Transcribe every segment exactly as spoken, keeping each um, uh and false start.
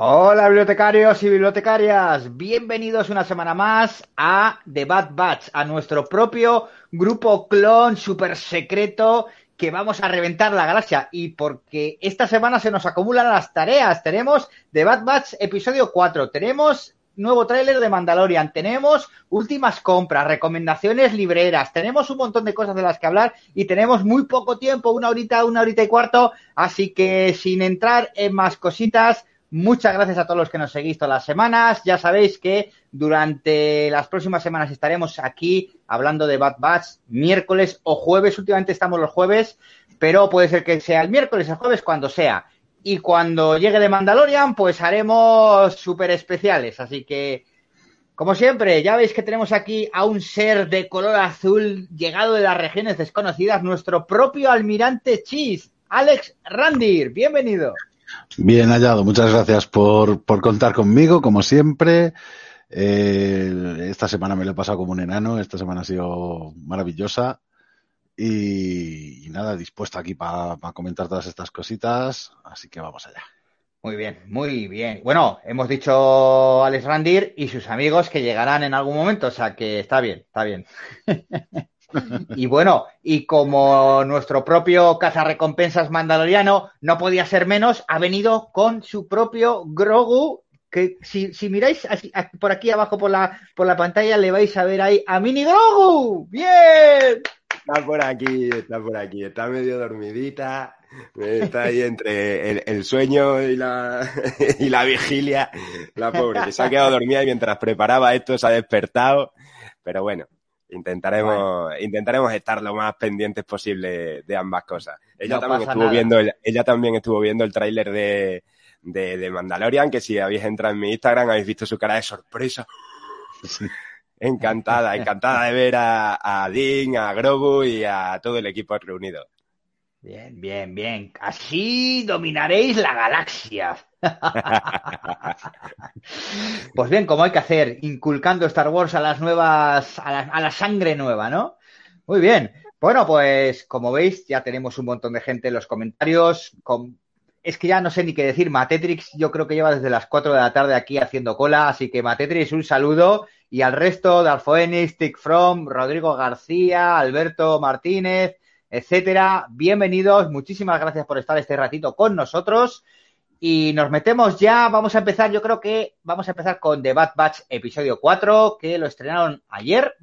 Hola bibliotecarios y bibliotecarias, bienvenidos una semana más a The Bad Batch, a nuestro propio grupo clon super secreto que vamos a reventar la galaxia. Y porque esta semana se nos acumulan las tareas, tenemos The Bad Batch episodio cuatro, tenemos nuevo tráiler de Mandalorian, tenemos últimas compras, recomendaciones libreras, tenemos un montón de cosas de las que hablar y tenemos muy poco tiempo, una horita, una horita y cuarto, así que sin entrar en más cositas, muchas gracias a todos los que nos seguís todas las semanas. Ya sabéis que durante las próximas semanas estaremos aquí hablando de Bad Batch miércoles o jueves. Últimamente estamos los jueves, pero puede ser que sea el miércoles, el jueves, cuando sea. Y cuando llegue de Mandalorian, pues haremos súper especiales. Así que, como siempre, ya veis que tenemos aquí a un ser de color azul llegado de las regiones desconocidas, nuestro propio almirante Cheese, Alex Randir. Bienvenido. Bien hallado, muchas gracias por, por contar conmigo, como siempre. Eh, esta semana me lo he pasado como un enano, esta semana ha sido maravillosa y, y nada, dispuesto aquí para pa comentar todas estas cositas, así que vamos allá. Muy bien, muy bien. Bueno, hemos dicho Alex Randir y sus amigos que llegarán en algún momento, o sea que está bien, está bien. Y bueno, y como nuestro propio cazarrecompensas mandaloriano no podía ser menos, ha venido con su propio Grogu, que si, si miráis así, por aquí abajo por la, por la pantalla le vais a ver ahí a Mini Grogu. ¡Bien! Está por aquí, está por aquí, está medio dormidita, está ahí entre el, el sueño y la, y la vigilia, la pobre, que se ha quedado dormida y mientras preparaba esto se ha despertado, pero bueno. Intentaremos, bueno. intentaremos estar lo más pendientes posible de ambas cosas. Ella, no también, estuvo viendo el, ella también estuvo viendo el tráiler de, de, de Mandalorian, que si habéis entrado en mi Instagram habéis visto su cara de sorpresa. Sí. Encantada, encantada de ver a, a Din, a Grogu y a todo el equipo reunido. Bien, bien, bien. Así dominaréis la galaxia. Pues bien, como hay que hacer, inculcando Star Wars a las nuevas, a la, a la sangre nueva, ¿no? Muy bien. Bueno, pues como veis, ya tenemos un montón de gente en los comentarios. Con... Es que ya no sé ni qué decir. Matetrix yo creo que lleva desde las cuatro de la tarde aquí haciendo cola, así que Matetrix, un saludo. Y al resto, Darfoenix, Tick From, Rodrigo García, Alberto Martínez, etcétera. Bienvenidos, muchísimas gracias por estar este ratito con nosotros. Y nos metemos ya, vamos a empezar, yo creo que vamos a empezar con The Bad Batch episodio cuatro, que lo estrenaron ayer.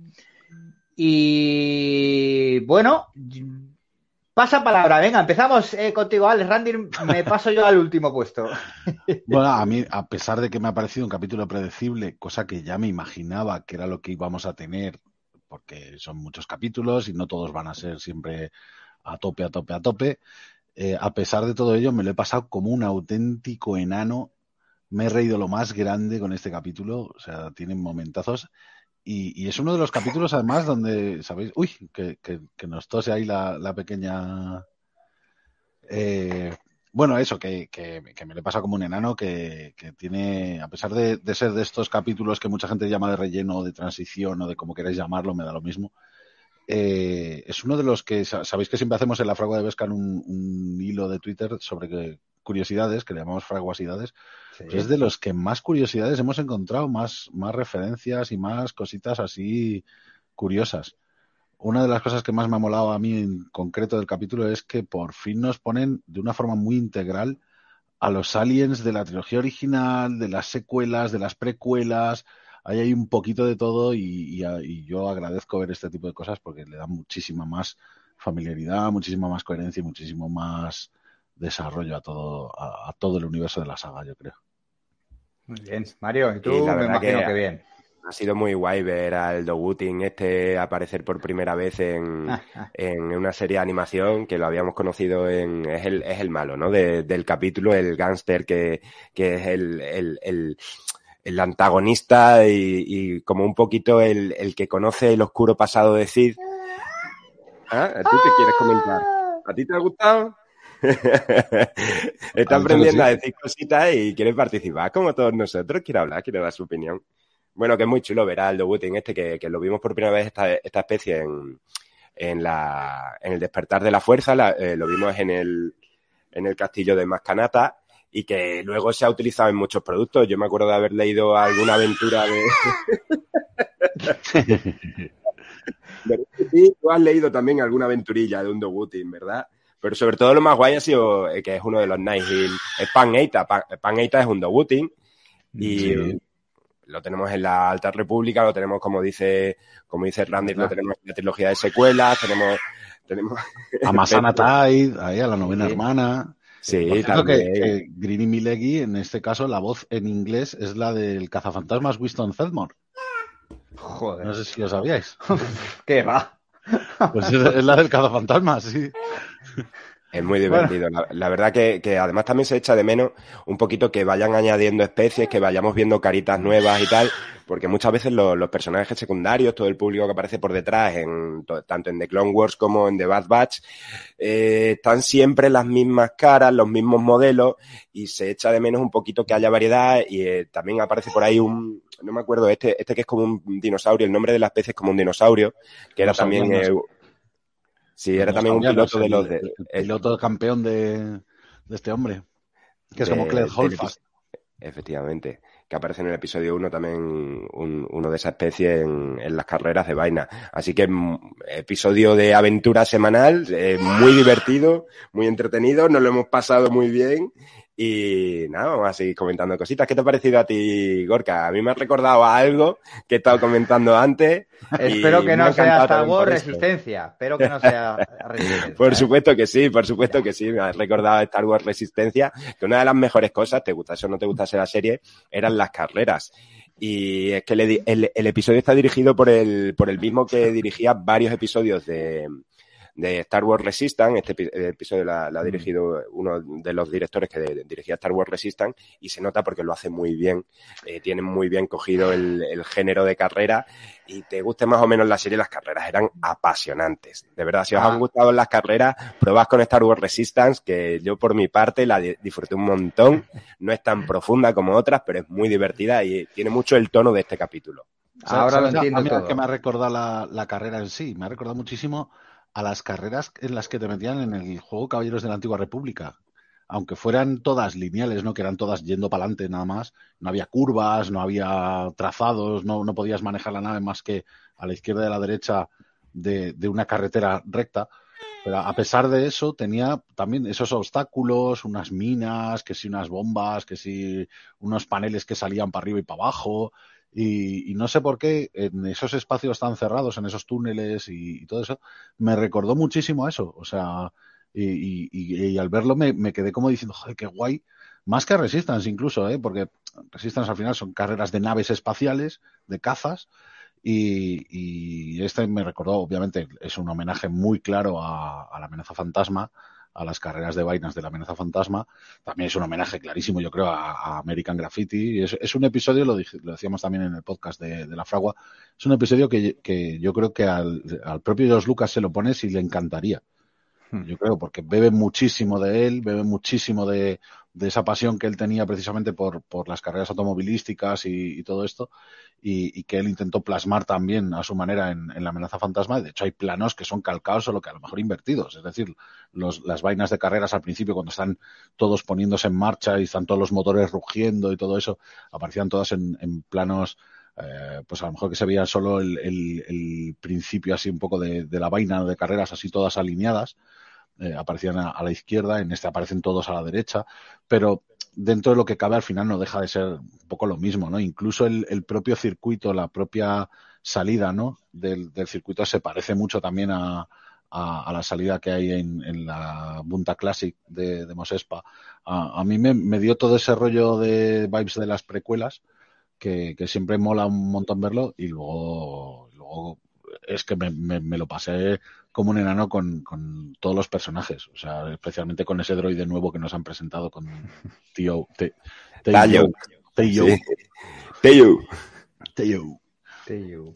Y bueno, pasa palabra, venga, empezamos eh, contigo, Alex Randir, me paso yo al último puesto. Bueno, a mí, a pesar de que me ha parecido un capítulo predecible, cosa que ya me imaginaba que era lo que íbamos a tener, porque son muchos capítulos y no todos van a ser siempre a tope, a tope, a tope. Eh, a pesar de todo ello, me lo he pasado como un auténtico enano. Me he reído lo más grande con este capítulo. O sea, tienen momentazos. Y, y es uno de los capítulos, además, donde, ¿sabéis? Uy, que, que, que nos tose ahí la, la pequeña... Eh, bueno, eso, que, que, que me lo he pasado como un enano, que, que tiene, a pesar de, de ser de estos capítulos que mucha gente llama de relleno o de transición o de como queráis llamarlo, me da lo mismo. Eh, es uno de los que, sabéis que siempre hacemos en la Fragua de Beskar un, un hilo de Twitter sobre que, curiosidades, que le llamamos fraguasidades, sí. Pues es de los que más curiosidades hemos encontrado, más, más referencias y más cositas así curiosas. Una de las cosas que más me ha molado a mí en concreto del capítulo es que por fin nos ponen de una forma muy integral a los aliens de la trilogía original, de las secuelas, de las precuelas. Ahí hay un poquito de todo y, y, y yo agradezco ver este tipo de cosas porque le da muchísima más familiaridad, muchísima más coherencia y muchísimo más desarrollo a todo a, a todo el universo de la saga, yo creo. Muy bien, Mario, y tú y la me imagino que, que bien. Ha sido muy guay ver al Dogutin este aparecer por primera vez en, en una serie de animación que lo habíamos conocido en... Es el, es el malo, ¿no? De, del capítulo, el gángster que, que es el... el, el el antagonista y, y como un poquito el, el que conoce el oscuro pasado de Sid. ¿Ah? ¿Tú qué quieres comentar? ¿A ti te ha gustado? Está aprendiendo a decir cositas y quiere participar como todos nosotros, quiere hablar, quiere dar su opinión. Bueno, que es muy chulo ver al Dogutin este, que, que lo vimos por primera vez esta, esta especie en, en, la, en el despertar de la fuerza, la, eh, lo vimos en el, en el castillo de Mascanata. y que luego se ha utilizado en muchos productos. Yo me acuerdo de haber leído alguna aventura de... Sí, tú has leído también alguna aventurilla de un Dogutin, ¿verdad? Pero sobre todo lo más guay ha sido eh, que es uno de los Night Hill, es Pan-Eita. Pan, Pan-Eita es un Dogutin y sí. Lo tenemos en la Alta República, lo tenemos como dice como dice Randy, lo tenemos en la trilogía de secuelas, tenemos... tenemos a Masana Tide, ahí a la novena sí. hermana... Sí, claro que, que Greeny Milegi, en este caso, la voz en inglés es la del cazafantasmas Winston Zeddemore. Joder. No sé si lo sabíais. ¿Qué va? Pues es, es la del cazafantasmas, sí. Es muy divertido. Bueno. La, la verdad que, que además también se echa de menos un poquito que vayan añadiendo especies, que vayamos viendo caritas nuevas y tal, porque muchas veces los, los personajes secundarios, todo el público que aparece por detrás, en to, tanto en The Clone Wars como en The Bad Batch, eh, están siempre las mismas caras, los mismos modelos, y se echa de menos un poquito que haya variedad, y eh, también aparece por ahí un, no me acuerdo, este, este que es como un dinosaurio, el nombre de la especie es como un dinosaurio, que era también... Eh, Sí, era también un piloto de los... De, el, el piloto campeón de, de este hombre, que es de, como Claire Holfast. Efectivamente, que aparece en el episodio uno también un, uno de esa especie en, en las carreras de vaina. Así que episodio de aventura semanal, eh, muy divertido, muy entretenido, nos lo hemos pasado muy bien. Y nada, vamos a seguir comentando cositas. ¿Qué te ha parecido a ti, Gorka? A mí me ha recordado a algo que he estado comentando antes. Espero que no sea Star Wars Resistencia. Espero que no sea Resistencia. Por supuesto que sí, por supuesto ya. que sí. Me ha recordado a Star Wars Resistencia, que una de las mejores cosas, te gusta eso o no te gustase la serie, eran las carreras. Y es que el, el, el episodio está dirigido por el, por el mismo que dirigía varios episodios de... de Star Wars Resistance. Este episodio lo ha dirigido uno de los directores que de, dirigía Star Wars Resistance y se nota porque lo hace muy bien, eh, tiene muy bien cogido el, el género de carrera y te guste más o menos la serie, las carreras eran apasionantes. De verdad, si os ah. han gustado las carreras, probad con Star Wars Resistance, que yo por mi parte la disfruté un montón. No es tan profunda como otras, pero es muy divertida y tiene mucho el tono de este capítulo. Ahora lo entiendo a mí todo. Que me ha recordado la, la carrera en sí, me ha recordado muchísimo a las carreras en las que te metían en el juego Caballeros de la Antigua República. Aunque fueran todas lineales, ¿no? Que eran todas yendo para adelante nada más. No había curvas, no había trazados, no, no podías manejar la nave más que a la izquierda y a la derecha de, de una carretera recta. Pero a pesar de eso, tenía también esos obstáculos, unas minas, que si unas bombas, que si unos paneles que salían para arriba y para abajo. Y, y no sé por qué en esos espacios tan cerrados, en esos túneles y, y todo eso, me recordó muchísimo a eso. O sea, y, y, y al verlo me, me quedé como diciendo, joder, qué guay. Más que Resistance incluso, ¿eh? Porque Resistance al final son carreras de naves espaciales, de cazas, y, y este me recordó, obviamente, es un homenaje muy claro a, a la amenaza fantasma, a las carreras de vainas de la amenaza fantasma. También es un homenaje clarísimo, yo creo, a, a American Graffiti. Es, es un episodio, lo, dije, lo decíamos también en el podcast de, de La Fragua, es un episodio que, que yo creo que al, al propio George Lucas se lo pones y le encantaría. Yo creo, porque bebe muchísimo de él, bebe muchísimo de, de esa pasión que él tenía precisamente por, por las carreras automovilísticas y, y todo esto, y, y que él intentó plasmar también a su manera en, en la amenaza fantasma. De hecho, hay planos que son calcados, solo que a lo mejor invertidos. Es decir, los, las vainas de carreras al principio, cuando están todos poniéndose en marcha y están todos los motores rugiendo y todo eso, aparecían todas en, en planos... Eh, pues a lo mejor que se veía solo el, el, el principio así un poco de, de la vaina de carreras así todas alineadas, eh, aparecían a, a la izquierda, en este aparecen todos a la derecha, pero dentro de lo que cabe al final no deja de ser un poco lo mismo, ¿no? Incluso el, el propio circuito, la propia salida, ¿no? del, del circuito se parece mucho también a, a, a la salida que hay en, en la Bunta Classic de, de Mos Espa. A, a mí me, me dio todo ese rollo de vibes de las precuelas, Que, que siempre mola un montón verlo, y luego, luego es que me, me, me lo pasé como un enano con, con todos los personajes, o sea, especialmente con ese droide nuevo que nos han presentado con Tío Tayo. Tayo. Tayo. Tayo. Tayo.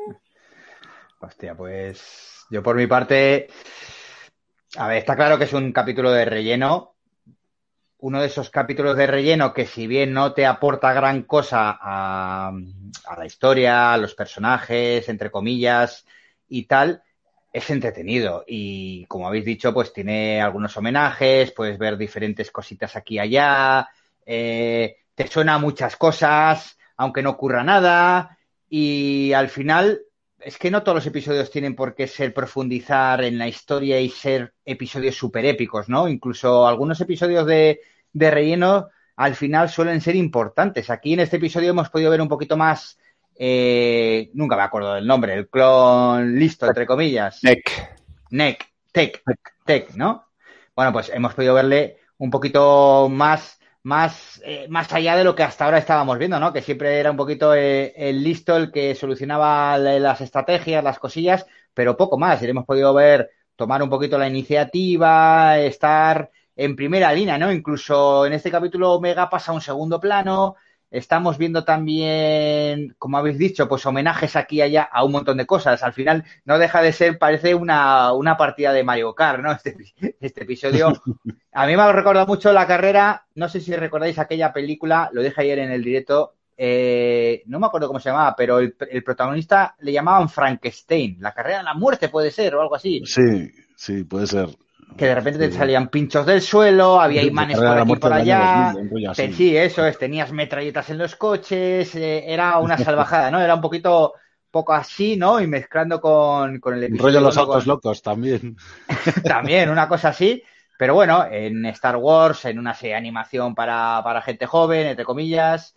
Hostia, pues yo por mi parte, a ver, está claro que es un capítulo de relleno. Uno de esos capítulos de relleno que, si bien no te aporta gran cosa a, a la historia, a los personajes, entre comillas, y tal, es entretenido y, como habéis dicho, pues tiene algunos homenajes, puedes ver diferentes cositas aquí y allá, eh, te suena muchas cosas, aunque no ocurra nada, y al final es que no todos los episodios tienen por qué ser profundizar en la historia y ser episodios súper épicos, ¿no? Incluso algunos episodios de, de relleno al final suelen ser importantes. Aquí en este episodio hemos podido ver un poquito más, eh, nunca me acuerdo del nombre, el clon listo, entre comillas. Tech. Neck, Tech, Tech, ¿no? Bueno, pues hemos podido verle un poquito más, más, eh, más allá de lo que hasta ahora estábamos viendo, ¿no? Que siempre era un poquito eh, el listo, el que solucionaba las estrategias, las cosillas, pero poco más. Y le hemos podido ver tomar un poquito la iniciativa, estar en primera línea, ¿no? Incluso en este capítulo Omega pasa a un segundo plano. Estamos viendo también, como habéis dicho, pues homenajes aquí y allá a un montón de cosas. Al final no deja de ser, parece una, una partida de Mario Kart, ¿no? Este, este episodio. A mí me ha recordado mucho la carrera, no sé si recordáis aquella película, lo dije ayer en el directo, eh, no me acuerdo cómo se llamaba, pero el, el protagonista le llamaban Frankenstein, la carrera de la muerte puede ser, o algo así. Sí, sí, puede ser. Que de repente Sí. te salían pinchos del suelo, había imanes por aquí y por allá. dos mil, Te, sí, eso es, tenías metralletas en los coches, eh, era una salvajada, ¿no? Era un poquito poco así, ¿no? Y mezclando con, con el Un episodio. rollo los ¿no? autos con... locos también. También, una cosa así. Pero bueno, en Star Wars, en una serie de animación para, para gente joven, entre comillas.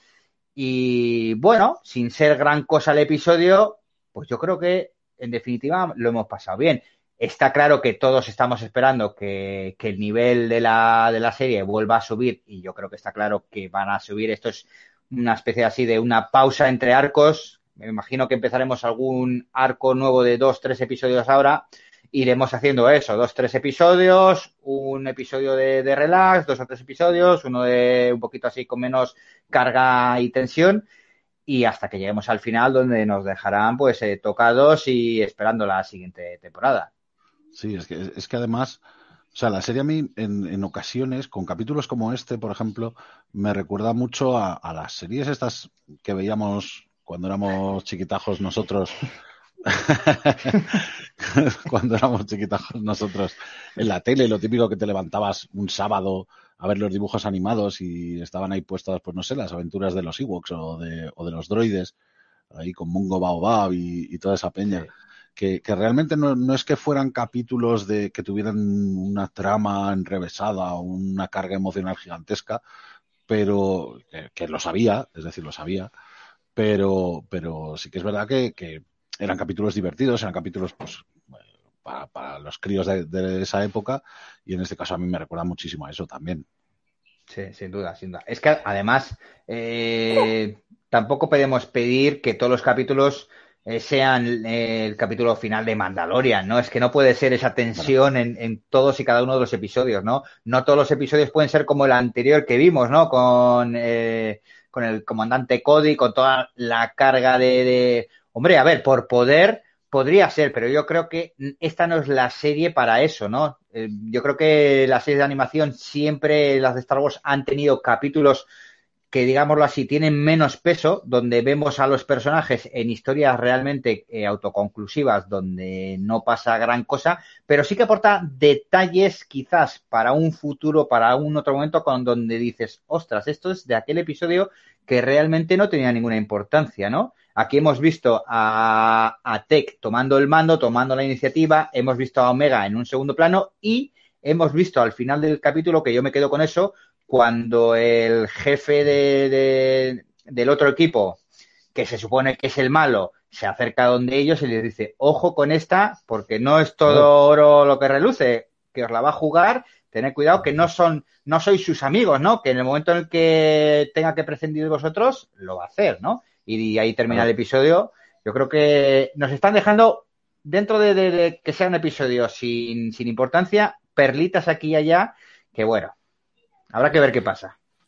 Y bueno, sin ser gran cosa el episodio, pues yo creo que en definitiva lo hemos pasado bien. Está claro que todos estamos esperando que, que el nivel de la, de la serie vuelva a subir y yo creo que está claro que van a subir. Esto es una especie así de una pausa entre arcos. Me imagino que empezaremos algún arco nuevo de dos, tres episodios ahora. Iremos haciendo eso, dos, tres episodios, un episodio de, de relax, dos o tres episodios, uno de un poquito así con menos carga y tensión y hasta que lleguemos al final donde nos dejarán pues eh, tocados y esperando la siguiente temporada. Sí, es que, es que además, o sea, la serie a mí en, en ocasiones, con capítulos como este, por ejemplo, me recuerda mucho a, a las series estas que veíamos cuando éramos chiquitajos nosotros, cuando éramos chiquitajos nosotros en la tele, lo típico que te levantabas un sábado a ver los dibujos animados y estaban ahí puestas, pues no sé, las aventuras de los Ewoks o de, o de los droides, ahí con Mungo Baobab y, y toda esa peña. Sí. Que, que realmente no, no es que fueran capítulos de que tuvieran una trama enrevesada o una carga emocional gigantesca, pero que, que lo sabía, es decir, lo sabía, pero, pero sí que es verdad que, que eran capítulos divertidos, eran capítulos pues para, para los críos de, de esa época y en este caso a mí me recuerda muchísimo a eso también. Sí, sin duda, sin duda. Es que además eh, tampoco podemos pedir que todos los capítulos eh, sean eh, el capítulo final de Mandalorian, ¿no? Es que no puede ser esa tensión en, en todos y cada uno de los episodios, ¿no? No todos los episodios pueden ser como el anterior que vimos, ¿no? Con, eh, con el comandante Cody, con toda la carga de, de... Hombre, a ver, por poder podría ser, pero yo creo que esta no es la serie para eso, ¿no? Eh, yo creo que las series de animación siempre, las de Star Wars, han tenido capítulos que, digámoslo así, tienen menos peso, donde vemos a los personajes en historias realmente eh, autoconclusivas, donde no pasa gran cosa, pero sí que aporta detalles quizás para un futuro, para un otro momento, con donde dices, ostras, esto es de aquel episodio que realmente no tenía ninguna importancia, ¿no? Aquí hemos visto a, a Tech tomando el mando, tomando la iniciativa, hemos visto a Omega en un segundo plano y hemos visto al final del capítulo, que yo me quedo con eso, cuando el jefe de, de, del otro equipo, que se supone que es el malo, se acerca donde ellos y les dice, ojo con esta, porque no es todo oro lo que reluce, que os la va a jugar, tened cuidado que no son, no sois sus amigos, ¿no? Que en el momento en el que tenga que prescindir de vosotros, lo va a hacer, ¿no? Y ahí termina el episodio. Yo creo que nos están dejando, dentro de, de, de que sea un episodio sin, sin importancia, perlitas aquí y allá, que bueno, habrá que ver qué pasa.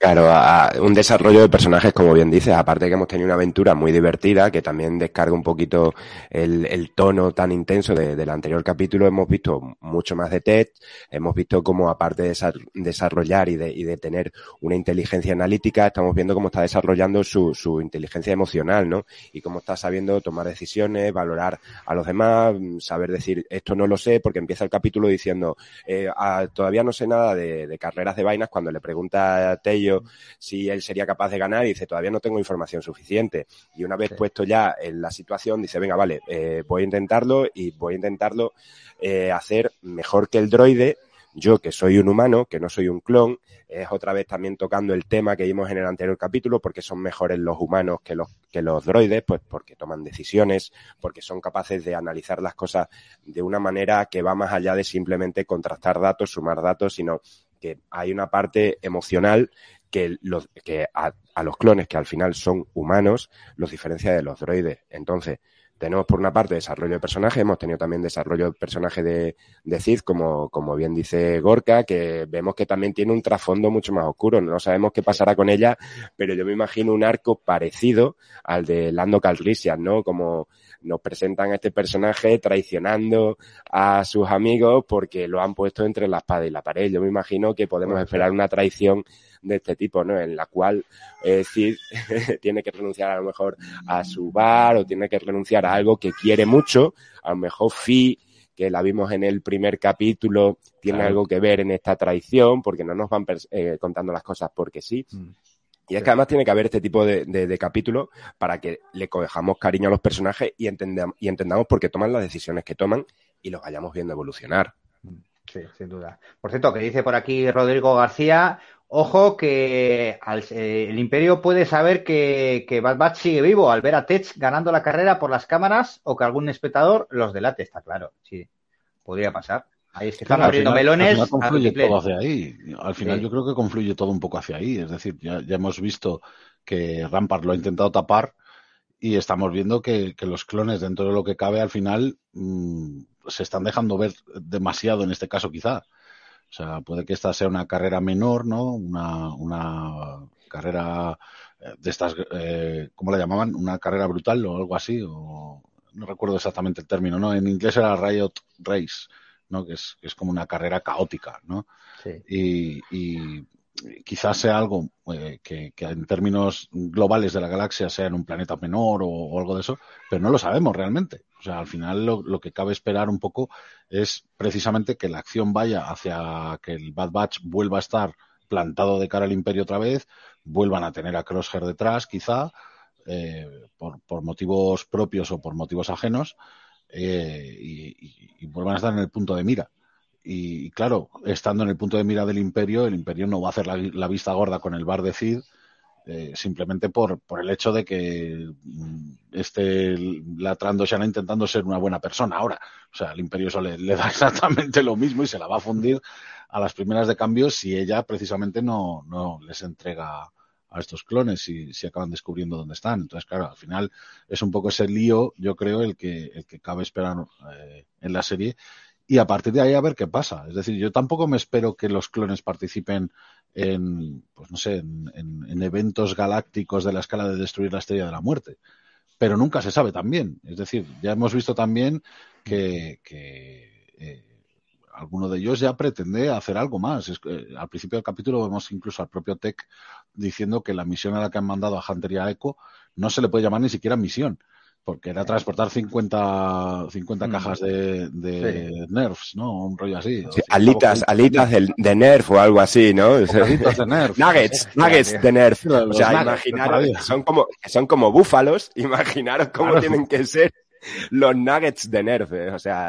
Claro, a, a un desarrollo de personajes, como bien dices, aparte de que hemos tenido una aventura muy divertida, que también descarga un poquito el, el tono tan intenso de, del anterior capítulo, hemos visto mucho más de Ted, hemos visto cómo aparte de desa- desarrollar y de, y de tener una inteligencia analítica, estamos viendo cómo está desarrollando su, su inteligencia emocional, ¿no? Y cómo está sabiendo tomar decisiones, valorar a los demás, saber decir, esto no lo sé, porque empieza el capítulo diciendo, eh, ah, todavía no sé nada de, de carreras de vainas, cuando le pregunta a Tello si él sería capaz de ganar y dice, todavía no tengo información suficiente. Y una vez sí. puesto ya en la situación, dice, venga, vale, eh, voy a intentarlo y voy a intentarlo eh, hacer mejor que el droide. Yo, que soy un humano, que no soy un clon, es otra vez también tocando el tema que vimos en el anterior capítulo, porque son mejores los humanos que los, que los droides, pues porque toman decisiones, porque son capaces de analizar las cosas de una manera que va más allá de simplemente contrastar datos, sumar datos, sino que hay una parte emocional que, los, que a, a los clones, que al final son humanos, los diferencia de los droides. Entonces, tenemos por una parte desarrollo de personaje, hemos tenido también desarrollo de personaje de, de Cid, como, como bien dice Gorka, que vemos que también tiene un trasfondo mucho más oscuro. No sabemos qué pasará con ella, pero yo me imagino un arco parecido al de Lando Calrissian, ¿no? Como nos presentan a este personaje traicionando a sus amigos porque lo han puesto entre la espada y la pared. Yo me imagino que podemos bueno, esperar una traición de este tipo, ¿no? En la cual eh, Cid tiene que renunciar a lo mejor a su bar o tiene que renunciar a algo que quiere mucho. A lo mejor Fi, que la vimos en el primer capítulo, tiene claro. algo que ver en esta traición, porque no nos van eh, contando las cosas porque sí. Mm. Y es que además tiene que haber este tipo de, de, de capítulos para que le cojamos cariño a los personajes y entendamos, y entendamos por qué toman las decisiones que toman y los vayamos viendo evolucionar. Sí, sin duda. Por cierto, que dice por aquí Rodrigo García, ojo que al, eh, el Imperio puede saber que, que Bad Batch sigue vivo al ver a Tech ganando la carrera por las cámaras o que algún espectador los delate, está claro. Sí, podría pasar. Ahí es que están claro, abriendo al final, melones. Al final confluye todo hacia ahí. Al final sí. yo creo que confluye todo un poco hacia ahí. Es decir, ya, ya hemos visto que Rampart lo ha intentado tapar y estamos viendo que, que los clones, dentro de lo que cabe, al final mmm, se están dejando ver demasiado en este caso quizá. O sea, puede que esta sea una carrera menor, ¿no? Una, una carrera de estas, eh, ¿cómo la llamaban? Una carrera brutal o algo así, o no recuerdo exactamente el término, ¿no? En inglés era Riot Race, ¿no? Que es, que es como una carrera caótica, ¿no? Sí. Y, y quizás sea algo eh, que, que en términos globales de la galaxia sea en un planeta menor o, o algo de eso, pero no lo sabemos realmente. O sea, al final lo, lo que cabe esperar un poco es precisamente que la acción vaya hacia que el Bad Batch vuelva a estar plantado de cara al Imperio otra vez, vuelvan a tener a Crosshair detrás, quizá, eh, por, por motivos propios o por motivos ajenos, eh, y, y, y vuelvan a estar en el punto de mira. Y, y claro, estando en el punto de mira del Imperio, el Imperio no va a hacer la, la vista gorda con el bar de Cid, eh, simplemente por, por el hecho de que esté latrando Shana intentando ser una buena persona ahora. O sea, al Imperio eso le, le da exactamente lo mismo y se la va a fundir a las primeras de cambio si ella precisamente no, no les entrega a estos clones y si acaban descubriendo dónde están. Entonces, claro, al final es un poco ese lío, yo creo, el que, el que cabe esperar eh, en la serie. Y a partir de ahí a ver qué pasa. Es decir, yo tampoco me espero que los clones participen en, pues no sé, en, en, en eventos galácticos de la escala de destruir la Estrella de la Muerte. Pero nunca se sabe también. Es decir, ya hemos visto también que, que eh, alguno de ellos ya pretende hacer algo más. Es que, al principio del capítulo vemos incluso al propio Tech diciendo que la misión a la que han mandado a Hunter y a Echo no se le puede llamar ni siquiera misión, porque era transportar cincuenta, cincuenta mm. cajas de, de sí. Nerfs, ¿no? Un rollo así. Sí, alitas, alitas de, de Nerf o algo así, ¿no? Alitas de Nerf. Nuggets, nuggets de Nerf. O sea, imaginaros, son como, son como búfalos, imaginaros cómo claro. tienen que ser los nuggets de Nerf, ¿eh? O sea,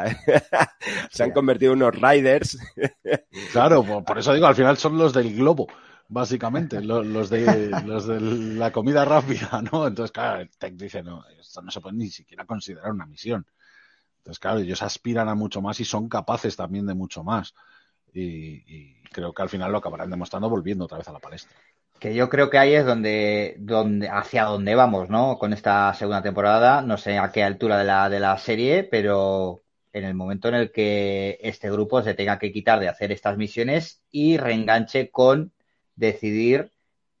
se han convertido en unos riders. Claro, por, por eso digo, al final son los del globo. Básicamente, los, los, de, los de la comida rápida, ¿no? Entonces, claro, el Tech dice, no, esto no se puede ni siquiera considerar una misión. Entonces, claro, ellos aspiran a mucho más y son capaces también de mucho más. Y, y creo que al final lo acabarán demostrando volviendo otra vez a la palestra. Que yo creo que ahí es donde, donde hacia dónde vamos, ¿no? Con esta segunda temporada, no sé a qué altura de la, de la serie, pero en el momento en el que este grupo se tenga que quitar de hacer estas misiones y reenganche con decidir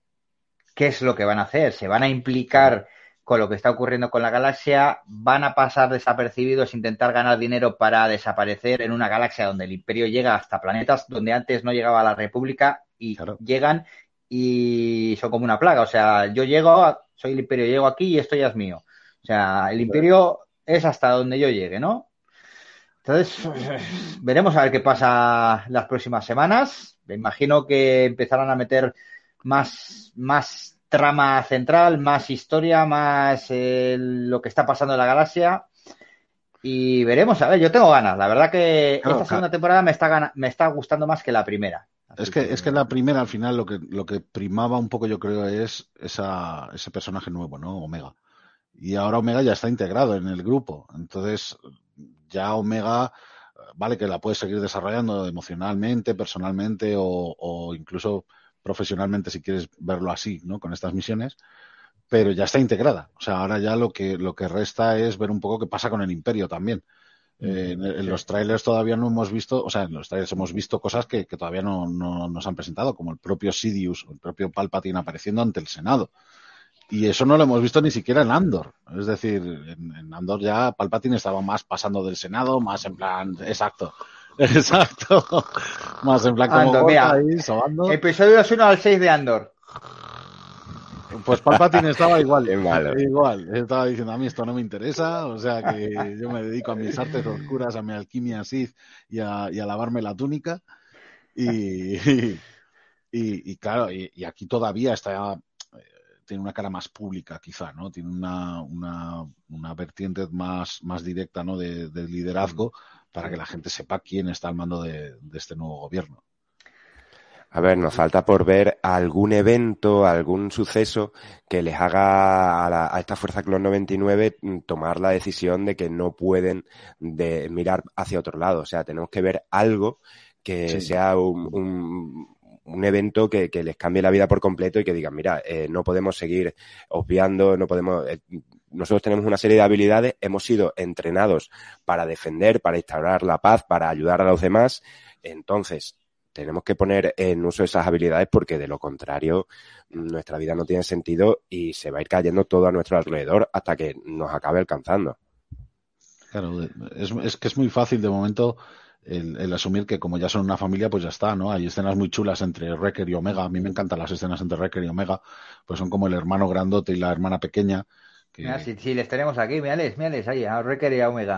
qué es lo que van a hacer. ¿Se van a implicar con lo que está ocurriendo con la galaxia? ¿Van a pasar desapercibidos, intentar ganar dinero para desaparecer en una galaxia donde el Imperio llega hasta planetas donde antes no llegaba la República y claro. llegan y son como una plaga? O sea, yo llego, soy el Imperio, llego aquí y esto ya es mío. O sea, el Imperio es hasta donde yo llegue, ¿no? Entonces, veremos a ver qué pasa las próximas semanas. Me imagino que empezarán a meter más, más trama central, más historia, más eh, lo que está pasando en la galaxia. Y veremos, a ver, yo tengo ganas. La verdad que claro, esta segunda claro. temporada me está, me está gustando más que la primera. Es que, que es que la primera, al final, lo que, lo que primaba un poco, yo creo, es esa, ese personaje nuevo, ¿no? Omega. Y ahora Omega ya está integrado en el grupo. Entonces, ya Omega, vale que la puedes seguir desarrollando emocionalmente, personalmente o, o incluso profesionalmente, si quieres verlo así, ¿no? Con estas misiones, pero ya está integrada. O sea, ahora ya lo que, lo que resta es ver un poco qué pasa con el Imperio también. Eh, en, en los trailers todavía no hemos visto, o sea, en los trailers hemos visto cosas que, que todavía no, no nos han presentado, como el propio Sidious, el propio Palpatine apareciendo ante el Senado. Y eso no lo hemos visto ni siquiera en Andor. Es decir, en, en Andor ya Palpatine estaba más pasando del Senado, más en plan, exacto, exacto, más en plan como Andor, mira, ahí, sobando. Episodios uno al seis de Andor. Pues Palpatine estaba igual, igual, estaba diciendo, a mí esto no me interesa, o sea que yo me dedico a mis artes oscuras, a mi alquimia Sith y a, y a lavarme la túnica. Y, y, y claro, y, y aquí todavía está... tiene una cara más pública, quizá, ¿no? Tiene una, una, una vertiente más, más directa, ¿no? De, de liderazgo para que la gente sepa quién está al mando de, de este nuevo gobierno. A ver, nos falta por ver algún evento, algún suceso que les haga a, la, a esta Fuerza Clon noventa y nueve tomar la decisión de que no pueden de mirar hacia otro lado. O sea, tenemos que ver algo que sí. sea un... un un evento que, que les cambie la vida por completo y que digan, mira, eh, no podemos seguir obviando, no podemos... Eh, nosotros tenemos una serie de habilidades, hemos sido entrenados para defender, para instaurar la paz, para ayudar a los demás, entonces tenemos que poner en uso esas habilidades porque de lo contrario nuestra vida no tiene sentido y se va a ir cayendo todo a nuestro alrededor hasta que nos acabe alcanzando. Claro, es, es que es muy fácil de momento... El, el asumir que como ya son una familia, pues ya está, ¿no? Hay escenas muy chulas entre Wrecker y Omega. A mí me encantan las escenas entre Wrecker y Omega, pues son como el hermano grandote y la hermana pequeña. Que... Mira, si, si les tenemos aquí, mírales, mírales ahí, a Wrecker y a Omega.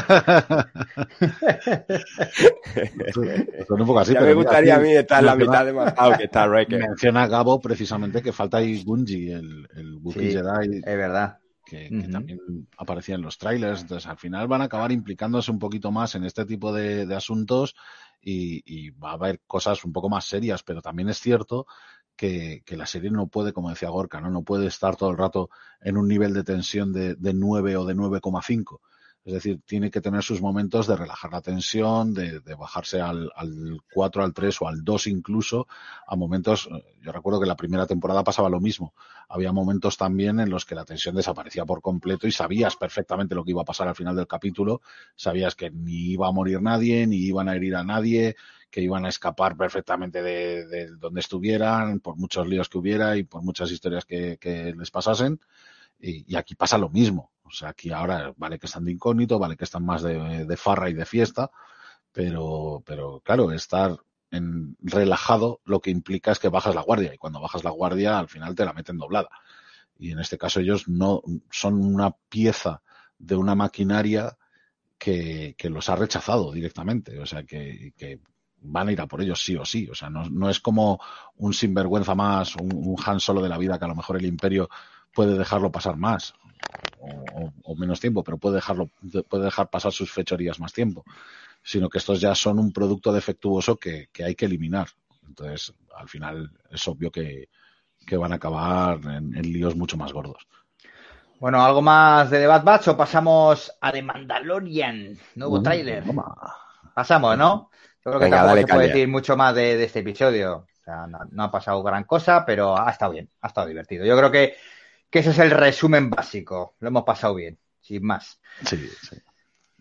Son un poco así, ya pero me gustaría mira, a mí estar en la mitad de matado que está Wrecker. Menciona Gabo precisamente que falta ahí Gungi, el, el Wookiee sí, Jedi. Es verdad. Que, que uh-huh. también aparecía en los trailers, entonces al final van a acabar implicándose un poquito más en este tipo de, de asuntos y, y va a haber cosas un poco más serias, pero también es cierto que, que la serie no puede, como decía Gorka, no, no puede estar todo el rato en un nivel de tensión de, de nueve o de nueve coma cinco. Es decir, tiene que tener sus momentos de relajar la tensión, de, de bajarse al, al cuatro, al tres o al dos incluso, a momentos, yo recuerdo que la primera temporada pasaba lo mismo. Había momentos también en los que la tensión desaparecía por completo y sabías perfectamente lo que iba a pasar al final del capítulo, sabías que ni iba a morir nadie, ni iban a herir a nadie, que iban a escapar perfectamente de, de donde estuvieran, por muchos líos que hubiera y por muchas historias que, que les pasasen. Y, y aquí pasa lo mismo. O sea, aquí ahora vale que están de incógnito, vale que están más de, de farra y de fiesta, pero, pero claro, estar en relajado lo que implica es que bajas la guardia y cuando bajas la guardia al final te la meten doblada. Y en este caso ellos no son una pieza de una maquinaria que, que los ha rechazado directamente. O sea, que, que van a ir a por ellos sí o sí. O sea, no, no es como un sinvergüenza más, un, un Han Solo de la vida que a lo mejor el Imperio puede dejarlo pasar más o, o, o menos tiempo, pero puede dejarlo, puede dejar pasar sus fechorías más tiempo, sino que estos ya son un producto defectuoso que, que hay que eliminar. Entonces, al final es obvio que, que van a acabar en, en líos mucho más gordos. Bueno, ¿algo más de The Bad Batch o pasamos a The Mandalorian? Nuevo uh, tráiler. Pasamos, ¿no? Yo creo que Venga, tampoco se puede decir mucho más de, de este episodio. O sea, no, no ha pasado gran cosa, pero ha estado bien, ha estado divertido. Yo creo que que ese es el resumen básico. Lo hemos pasado bien, sin más. Sí, sí.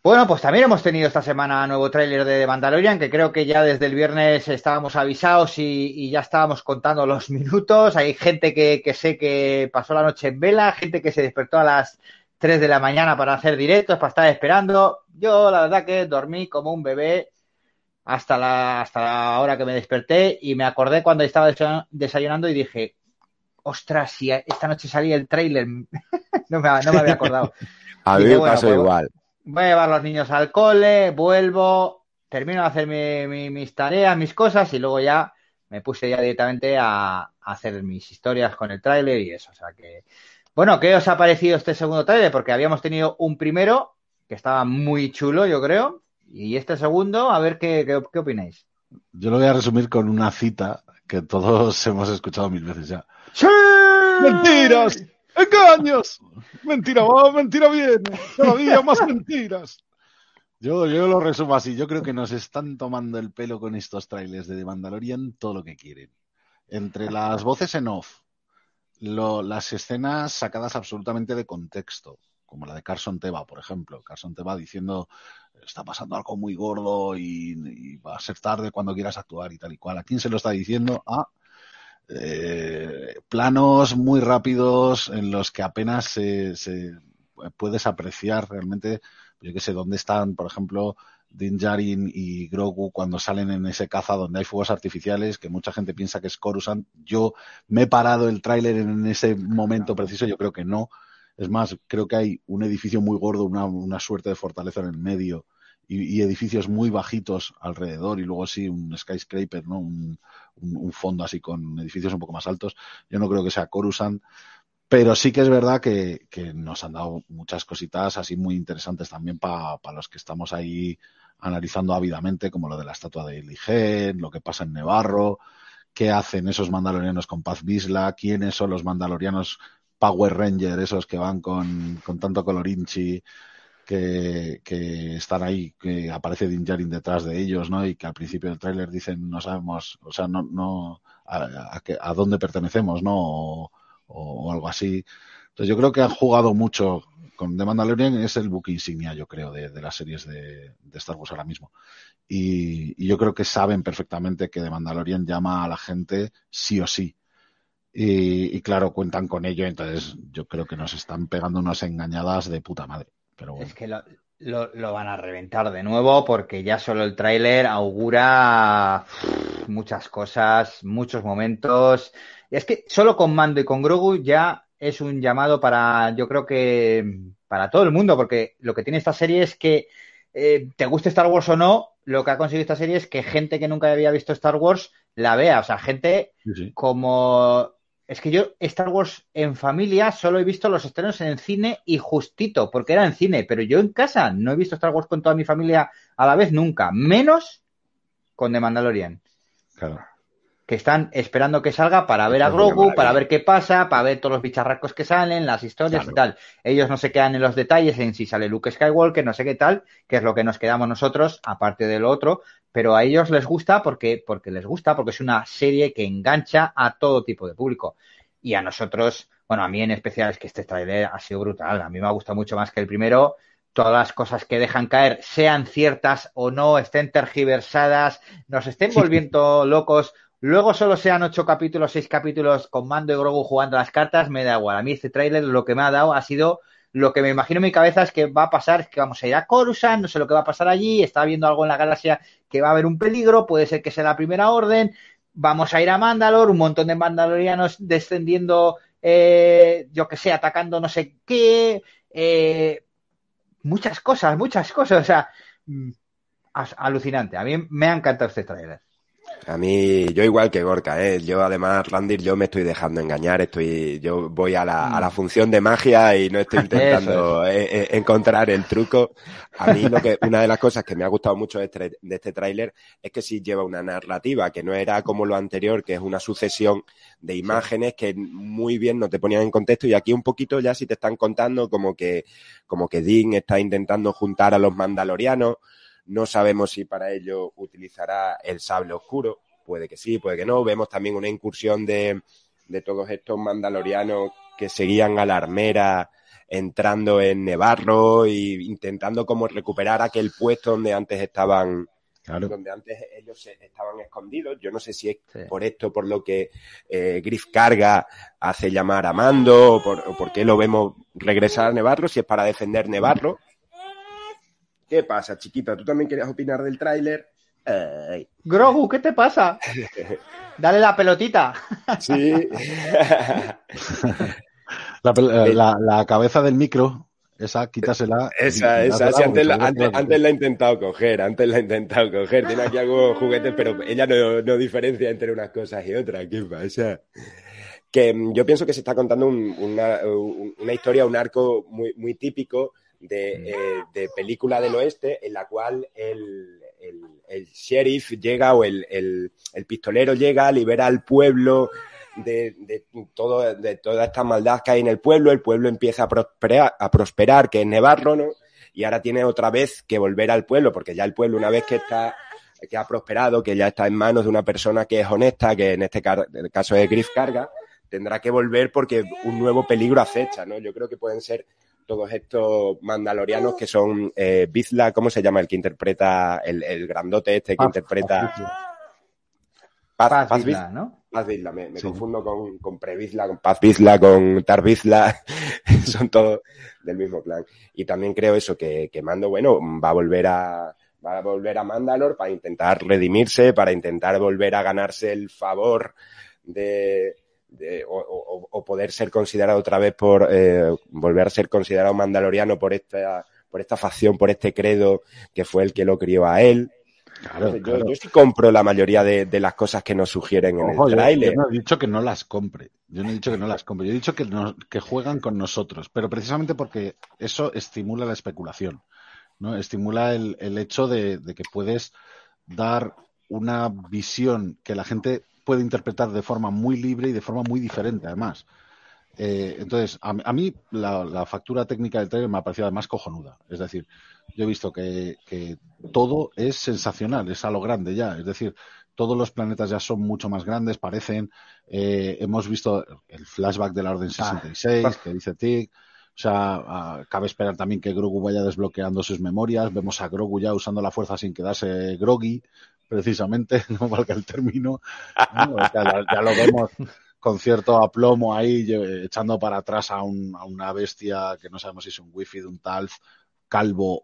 Bueno, pues también hemos tenido esta semana nuevo tráiler de The Mandalorian, que creo que ya desde el viernes estábamos avisados y, y ya estábamos contando los minutos. Hay gente que, que sé que pasó la noche en vela, gente que se despertó a las tres de la mañana para hacer directos, para estar esperando. Yo, la verdad que dormí como un bebé hasta la, hasta la hora que me desperté y me acordé cuando estaba desayunando y dije, ostras, si esta noche salía el tráiler, no, me, no me había acordado. A mí dije, me bueno, pasó pues, igual. voy a llevar a los niños al cole, vuelvo, termino de hacer mi, mi, mis tareas, mis cosas y luego ya me puse ya directamente a, a hacer mis historias con el tráiler y eso. O sea que, bueno, ¿qué os ha parecido este segundo tráiler? Porque habíamos tenido un primero que estaba muy chulo, yo creo, y este segundo, a ver qué, qué, qué opináis. Yo lo voy a resumir con una cita que todos hemos escuchado mil veces ya. ¡Sí! ¡Mentiras! ¡Engaños! Mentira va, mentira viene. Cada día más mentiras. Yo, yo lo resumo así. Yo creo que nos están tomando el pelo con estos trailers de The Mandalorian todo lo que quieren. Entre las voces en off, lo, las escenas sacadas absolutamente de contexto, como la de Carson Teva, por ejemplo. Carson Teva diciendo, está pasando algo muy gordo y, y va a ser tarde cuando quieras actuar y tal y cual. ¿A quién se lo está diciendo? A... Eh, planos muy rápidos en los que apenas se, se puedes apreciar realmente, yo que sé, dónde están, por ejemplo, Din Djarin y Grogu cuando salen en ese caza donde hay fuegos artificiales, que mucha gente piensa que es Coruscant. Yo me he parado el tráiler en ese momento preciso, yo creo que no. Es más, creo que hay un edificio muy gordo, una, una suerte de fortaleza en el medio y, y edificios muy bajitos alrededor y luego sí un skyscraper, ¿no? Un, un, un fondo así con edificios un poco más altos. Yo no creo que sea Coruscant, pero sí que es verdad que, que nos han dado muchas cositas así muy interesantes también para pa los que estamos ahí analizando ávidamente, como lo de la estatua de Ligen, lo que pasa en Nevarro, qué hacen esos mandalorianos con Paz Vizsla, quiénes son los mandalorianos Power Ranger, esos que van con, con tanto colorinchi, que, que están ahí, que aparece Din Djarin detrás de ellos, ¿no? Y que al principio del tráiler dicen no sabemos, o sea, no, no a, a, a dónde pertenecemos, ¿no? O, o, o algo así. Entonces yo creo que han jugado mucho con The Mandalorian, es el buque insignia, yo creo, de, de las series de, de Star Wars ahora mismo. Y, y yo creo que saben perfectamente que The Mandalorian llama a la gente sí o sí. Y, y claro, cuentan con ello, entonces yo creo que nos están pegando unas engañadas de puta madre. Pero bueno. Es que lo, lo, lo van a reventar de nuevo porque ya solo el tráiler augura uff, muchas cosas, muchos momentos. Es que solo con Mando y con Grogu ya es un llamado para, yo creo que para todo el mundo, porque lo que tiene esta serie es que eh, te guste Star Wars o no, lo que ha conseguido esta serie es que gente que nunca había visto Star Wars la vea. O sea, gente Sí, sí. como... Es que yo Star Wars en familia solo he visto los estrenos en cine y justito, porque era en cine, pero yo en casa no he visto Star Wars con toda mi familia a la vez nunca, menos con The Mandalorian, Claro. que están esperando que salga para ver a Esto es una Grogu, para maravilla. ver qué pasa, para ver todos los bicharracos que salen, las historias Claro. y tal. Ellos no se quedan en los detalles en si sale Luke Skywalker, no sé qué tal, que es lo que nos quedamos nosotros, aparte de lo otro, pero a ellos les gusta porque, porque les gusta, porque es una serie que engancha a todo tipo de público. Y a nosotros, bueno, a mí en especial es que este tráiler ha sido brutal. A mí me ha gustado mucho más que el primero. Todas las cosas que dejan caer, sean ciertas o no, estén tergiversadas, nos estén volviendo locos. Luego solo sean ocho capítulos, seis capítulos con Mando y Grogu jugando las cartas, me da igual. A mí este tráiler lo que me ha dado ha sido lo que me imagino en mi cabeza es que va a pasar, es que vamos a ir a Coruscant, no sé lo que va a pasar allí, está viendo algo en la galaxia que va a haber un peligro, puede ser que sea la primera orden, vamos a ir a Mandalore, un montón de mandalorianos descendiendo, eh, yo que sé, atacando no sé qué, eh, muchas cosas, muchas cosas, o sea, alucinante. A mí me ha encantado este tráiler. A mí, yo igual que Gorka, ¿eh? Yo además, Randir, yo me estoy dejando engañar, estoy, yo voy a la, a la función de magia y no estoy intentando eh, eh, encontrar el truco. A mí lo que, una de las cosas que me ha gustado mucho de este, de este tráiler es que sí lleva una narrativa, que no era como lo anterior, que es una sucesión de imágenes sí. que muy bien no te ponían en contexto, y aquí un poquito ya sí te están contando como que, como que Din está intentando juntar a los mandalorianos. No sabemos si para ello utilizará el sable oscuro, puede que sí, puede que no. Vemos también una incursión de, de todos estos mandalorianos que seguían a la armera entrando en Nevarro e intentando como recuperar aquel puesto donde antes estaban, claro. donde antes ellos estaban escondidos. Yo no sé si es sí. por esto, por lo que eh, Griff Karga hace llamar a Mando, o por, o por qué lo vemos regresar a Nevarro, si es para defender Nevarro. ¿Qué pasa, chiquita? ¿Tú también querías opinar del tráiler? Ay. Grogu, ¿qué te pasa? Dale la pelotita. Sí. la, la, la cabeza del micro, esa, quítasela. Esa, esa, sí, antes, la, antes, antes la he intentado coger, antes la he intentado coger. Tiene aquí algunos juguetes, pero ella no, no diferencia entre unas cosas y otras. ¿Qué pasa? Que yo pienso que se está contando un, una, una historia, un arco muy, muy típico de, eh, de película del oeste, en la cual el... El, el sheriff llega o el, el, el pistolero llega, libera al pueblo de, de, todo, de toda esta maldad que hay en el pueblo, el pueblo empieza a prosperar, a prosperar, que es Nevarro, ¿no? Y ahora tiene otra vez que volver al pueblo, porque ya el pueblo, una vez que está que ha prosperado, que ya está en manos de una persona que es honesta, que en este car- el caso de Griff Karga, tendrá que volver porque un nuevo peligro acecha, ¿no? Yo creo que pueden ser todos estos mandalorianos que son eh, Vizsla, ¿cómo se llama el que interpreta el, el grandote este que Paz, interpreta Paz, Paz, Paz Vizsla, ¿no? Paz Vizsla, me, me sí. confundo con, con Pre Vizsla, con Paz Vizsla, con Tar Vizsla, son todos del mismo clan. Y también creo eso, que, que Mando, bueno, va a volver a va a volver a Mandalore para intentar redimirse, para intentar volver a ganarse el favor de De, o, o, o poder ser considerado otra vez por eh, volver a ser considerado mandaloriano por esta por esta facción, por este credo que fue el que lo crió a él. Claro, Entonces, claro. Yo, yo sí compro la mayoría de, de las cosas que nos sugieren Ojo, en el tráiler. Yo, yo no he dicho que no las compre. Yo no he dicho que no las compre. Yo he dicho que, no, que juegan con nosotros, pero precisamente porque eso estimula la especulación, ¿no? Estimula el, el hecho de, de que puedes dar una visión que la gente puede interpretar de forma muy libre y de forma muy diferente, además. Eh, entonces, a, a mí la, la factura técnica del trailer me ha parecido además cojonuda. Es decir, yo he visto que, que todo es sensacional, es a lo grande ya. Es decir, todos los planetas ya son mucho más grandes, parecen. Eh, hemos visto el flashback de la Orden sesenta y seis, ah. que dice Tig. O sea, uh, cabe esperar también que Grogu vaya desbloqueando sus memorias. Vemos a Grogu ya usando la fuerza sin quedarse groggy, precisamente, no valga el término. ¿No? O sea, ya, ya lo vemos con cierto aplomo ahí, echando para atrás a, un, a una bestia que no sabemos si es un wifi de un Talf calvo o,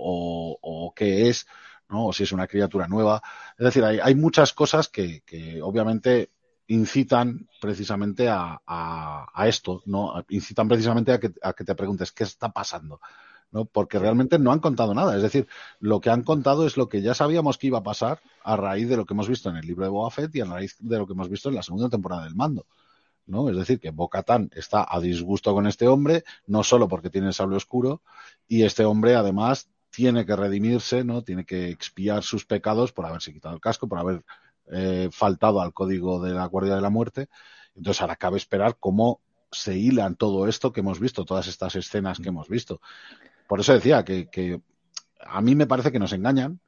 o, o qué es, ¿no? O si es una criatura nueva. Es decir, hay, hay muchas cosas que, que obviamente incitan precisamente a, a, a esto, ¿no? Incitan precisamente a que, a que te preguntes qué está pasando, ¿no? Porque realmente no han contado nada. Es decir, lo que han contado es lo que ya sabíamos que iba a pasar a raíz de lo que hemos visto en el libro de Boba Fett y a raíz de lo que hemos visto en la segunda temporada del Mando, ¿no? Es decir, que Bo-Katan está a disgusto con este hombre, no solo porque tiene el sable oscuro, y este hombre además tiene que redimirse, ¿no? Tiene que expiar sus pecados por haberse quitado el casco, por haber Eh, faltado al código de la Guardia de la Muerte. Entonces ahora cabe esperar cómo se hilan todo esto que hemos visto, todas estas escenas que hemos visto. Por eso decía que, que a mí me parece que nos engañan,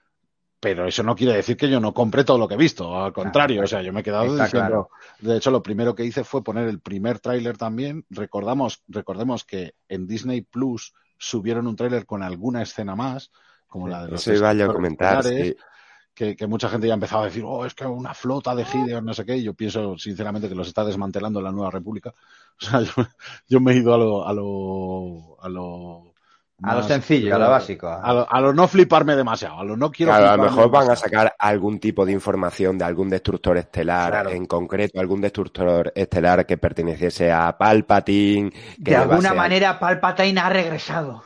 pero eso no quiere decir que yo no compre todo lo que he visto, al contrario, claro, o sea, yo me he quedado diciendo, claro. De hecho lo primero que hice fue poner el primer tráiler también. Recordamos, recordemos que en Disney Plus subieron un tráiler con alguna escena más, como sí, la de los eso iba yo a comentar, sí. Que, que mucha gente ya empezaba a decir, oh, es que una flota de Gideon, no sé qué, y yo pienso sinceramente que los está desmantelando la Nueva República. O sea, yo, yo me he ido a lo, a lo, a lo, más, a lo sencillo, a lo básico. A lo, a lo no fliparme demasiado, a lo no quiero claro, a lo mejor van a sacar algún tipo de información de algún destructor estelar, claro. En concreto algún destructor estelar que perteneciese a Palpatine. Que de alguna manera a... Palpatine ha regresado.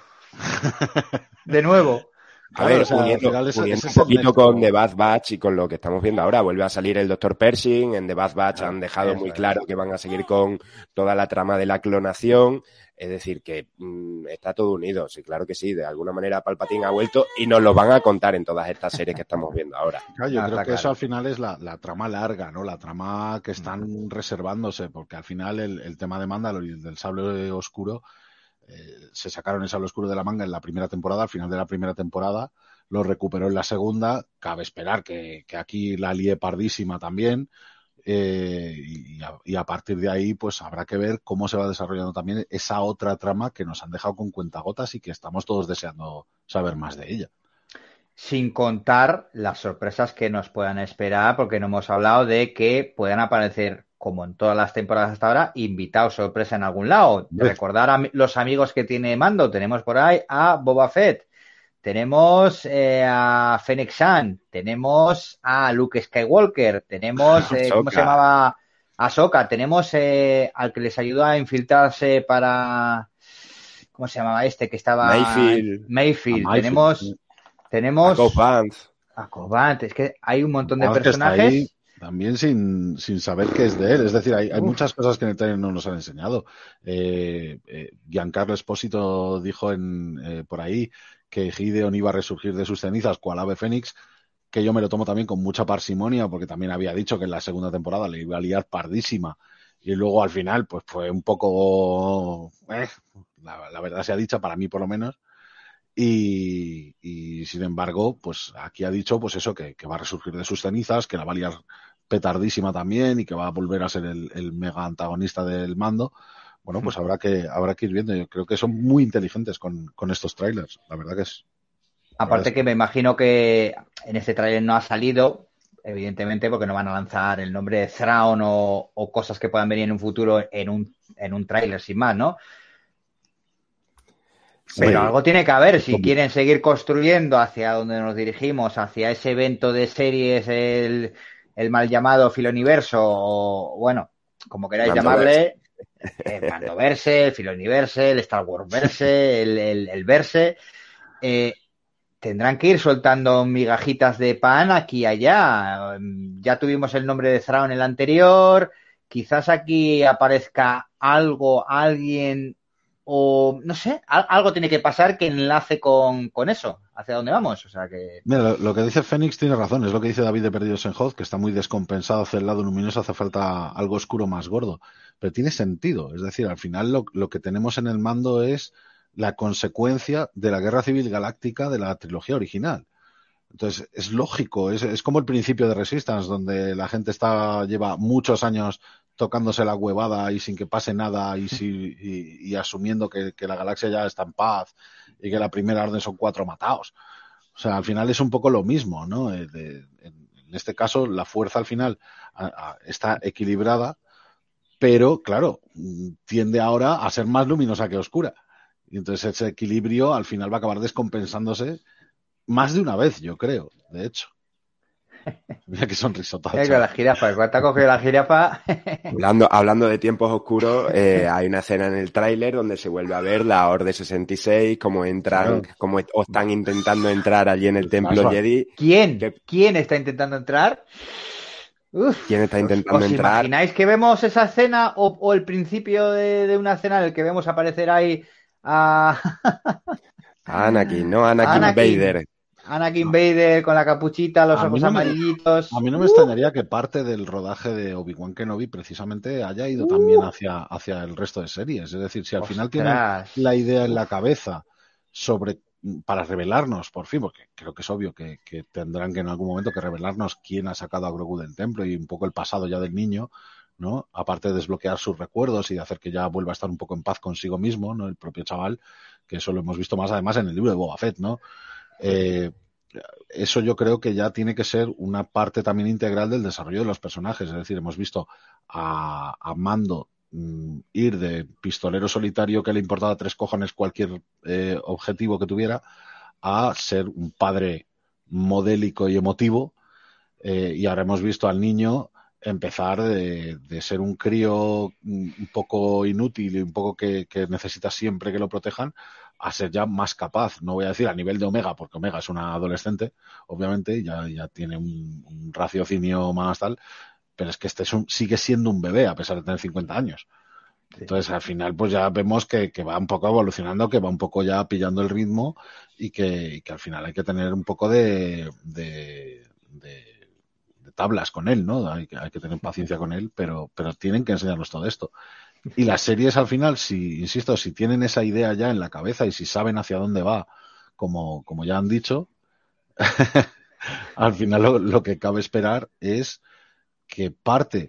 De nuevo. A claro, ver, o sea, uniendo, ese, uniendo ese un poquito con The Bad Batch y con lo que estamos viendo ahora, vuelve a salir el doctor Pershing, en The Bad Batch claro, han dejado muy claro es. que van a seguir con toda la trama de la clonación, es decir, que mmm, está todo unido, sí, claro que sí, de alguna manera Palpatine ha vuelto y nos lo van a contar en todas estas series que estamos viendo ahora. Claro, yo ah, creo que claro. Eso al final es la, la trama larga, ¿no? La trama que están uh-huh. reservándose, porque al final el, el tema de Mandalore y el del sable oscuro Eh, se sacaron el sable oscuro de la manga en la primera temporada, al final de la primera temporada, lo recuperó en la segunda, cabe esperar que, que aquí la líe pardísima también, Eh, y, a, y a partir de ahí, pues habrá que ver cómo se va desarrollando también esa otra trama que nos han dejado con cuentagotas y que estamos todos deseando saber más de ella. Sin contar las sorpresas que nos puedan esperar, porque no hemos hablado de que puedan aparecer, como en todas las temporadas hasta ahora, invitados sorpresa en algún lado. De recordar a los amigos que tiene Mando, tenemos por ahí a Boba Fett, tenemos eh, a Fennec Shand, tenemos a Luke Skywalker, tenemos, eh, ¿cómo se llamaba? Ahsoka, tenemos eh, al que les ayudó a infiltrarse para... ¿Cómo se llamaba este? Que estaba... Mayfield. Mayfield. Mayfield. Tenemos... Tenemos... A Cobb Vanth. A Cobb Vanth. Es que hay un montón de personajes... Ahí, también sin, sin saber qué es de él. Es decir, hay, hay muchas cosas que en el trailer no nos han enseñado. Eh, eh, Giancarlo Espósito dijo en, eh, por ahí que Gideon iba a resurgir de sus cenizas cual ave fénix, que yo me lo tomo también con mucha parsimonia, porque también había dicho que en la segunda temporada le iba a liar pardísima. Y luego al final, pues fue un poco... Eh, la, la verdad sea dicha, para mí por lo menos. Y, y sin embargo, pues aquí ha dicho pues eso, que, que va a resurgir de sus cenizas, que la va a liar petardísima también y que va a volver a ser el, el mega antagonista del Mando. Bueno, pues habrá que habrá que ir viendo. Yo creo que son muy inteligentes con, con estos trailers. La verdad que es... Aparte que me imagino que en este trailer no ha salido, evidentemente, porque no van a lanzar el nombre de Thrawn o, o cosas que puedan venir en un futuro en un, en un trailer sin más, ¿no? Pero sí, algo tiene que haber, si quieren seguir construyendo hacia donde nos dirigimos, hacia ese evento de series, el, el mal llamado Filoniverso, o bueno, como queráis llamarle, el Mandoverse, el Filoniverse, el Star Wars Verse, el, el, el Verse, eh, tendrán que ir soltando migajitas de pan aquí y allá. Ya tuvimos el nombre de Thrawn en el anterior, quizás aquí aparezca algo, alguien... O, no sé, algo tiene que pasar que enlace con, con eso, hacia dónde vamos. O sea que... Mira, lo, lo que dice Fénix tiene razón, es lo que dice David de Perdidos en Hoth, que está muy descompensado hacia el lado luminoso, hace falta algo oscuro más gordo. Pero tiene sentido, es decir, al final lo, lo que tenemos en el Mando es la consecuencia de la Guerra Civil Galáctica de la trilogía original. Entonces, es lógico, es, es como el principio de Resistance, donde la gente está lleva muchos años tocándose la huevada y sin que pase nada y, si, y, y asumiendo que, que la galaxia ya está en paz y que la primera orden son cuatro mataos. O sea, al final es un poco lo mismo, ¿no? De, de, en este caso, la fuerza al final a, a, está equilibrada, pero, claro, tiende ahora a ser más luminosa que oscura. Y entonces ese equilibrio al final va a acabar descompensándose más de una vez, yo creo, de hecho. Mira qué sonrisota. La jirafa, ¿cuánto ha cogido la jirafa? hablando, hablando de tiempos oscuros, eh, hay una escena en el tráiler donde se vuelve a ver la Orde sesenta y seis, cómo entran, claro. cómo están intentando entrar allí en el templo claro. Jedi. ¿Quién? Que... ¿Quién está intentando entrar? Uf, ¿Quién está intentando ¿os, os entrar? ¿Os imagináis que vemos esa escena o, o el principio de, de una escena en el que vemos aparecer ahí a... Anakin, ¿no? Anakin, Anakin. Vader. Anakin no. Vader con la capuchita, los a ojos no amarillitos. Me, a mí no me uh. extrañaría que parte del rodaje de Obi-Wan Kenobi precisamente haya ido uh. también hacia, hacia el resto de series. Es decir, si al Ostras. final tienen la idea en la cabeza sobre para revelarnos, por fin, porque creo que es obvio que, que tendrán que en algún momento que revelarnos quién ha sacado a Grogu del templo y un poco el pasado ya del niño, ¿no? Aparte de desbloquear sus recuerdos y de hacer que ya vuelva a estar un poco en paz consigo mismo, ¿no? El propio chaval, que eso lo hemos visto más además en el libro de Boba Fett, ¿no? Eh, eso yo creo que ya tiene que ser una parte también integral del desarrollo de los personajes. Es decir, hemos visto a, a Mando mmm, ir de pistolero solitario que le importaba tres cojones cualquier eh, objetivo que tuviera a ser un padre modélico y emotivo, eh, y ahora hemos visto al niño empezar de, de ser un crío un poco inútil y un poco que, que necesita siempre que lo protejan a ser ya más capaz, no voy a decir a nivel de Omega, porque Omega es una adolescente, obviamente, ya, ya tiene un, un raciocinio más tal, pero es que este es un, sigue siendo un bebé a pesar de tener cincuenta años. Sí. Entonces, al final, pues ya vemos que, que va un poco evolucionando, que va un poco ya pillando el ritmo y que, y que al final hay que tener un poco de, de, de, de tablas con él, ¿no? Hay que, hay que tener paciencia con él, pero, pero tienen que enseñarnos todo esto. Y las series al final, si, insisto, si tienen esa idea ya en la cabeza y si saben hacia dónde va, como, como ya han dicho, al final lo, lo que cabe esperar es que parte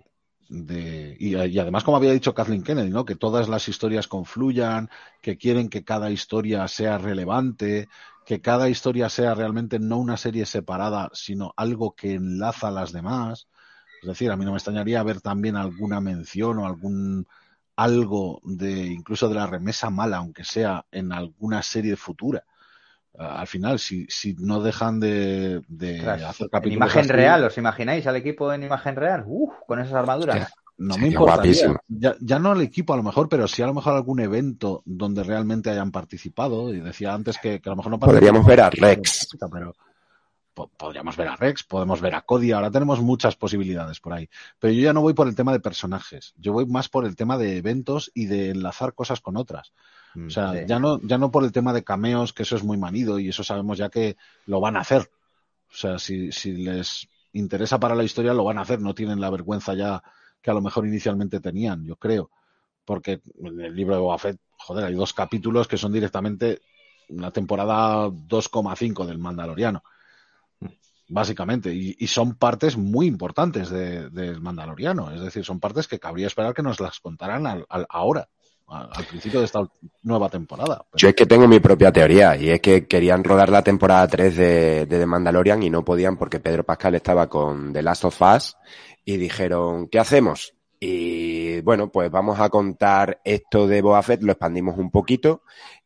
de y, y además, como había dicho Kathleen Kennedy, ¿no? Que todas las historias confluyan, que quieren que cada historia sea relevante, que cada historia sea realmente no una serie separada, sino algo que enlaza a las demás. Es decir, a mí no me extrañaría ver también alguna mención o algún algo de incluso de la remesa mala, aunque sea en alguna serie futura. Uh, al final, si, si no dejan de, de Tras, hacer en capítulos imagen así, real, ¿os imagináis al equipo en imagen real? Uf, con esas armaduras. hostia, no me Sería importaría. guapísimo. Ya, ya no al equipo a lo mejor, pero sí a lo mejor algún evento donde realmente hayan participado. Y decía antes que, que a lo mejor no Podríamos ver a Rex. pero po- podríamos ver a Rex, podemos ver a Cody. Ahora tenemos muchas posibilidades por ahí. Pero yo ya no voy por el tema de personajes. Yo voy más por el tema de eventos y de enlazar cosas con otras. O sea, Sí. ya no, ya no por el tema de cameos, que eso es muy manido y eso sabemos ya que lo van a hacer. O sea, si, si les interesa para la historia, lo van a hacer. No tienen la vergüenza ya que a lo mejor inicialmente tenían, yo creo. Porque en el libro de Boba Fett, joder, hay dos capítulos que son directamente la temporada dos coma cinco del Mandaloriano. Básicamente, y, y son partes muy importantes de, del Mandaloriano. Es decir, son partes que cabría esperar que nos las contaran al, al, ahora. Al principio de esta nueva temporada. Pero... Yo es que tengo mi propia teoría, y es que querían rodar la temporada tres de, de The Mandalorian y no podían porque Pedro Pascal estaba con The Last of Us y dijeron, ¿qué hacemos? Y bueno, pues vamos a contar esto de Boba Fett, lo expandimos un poquito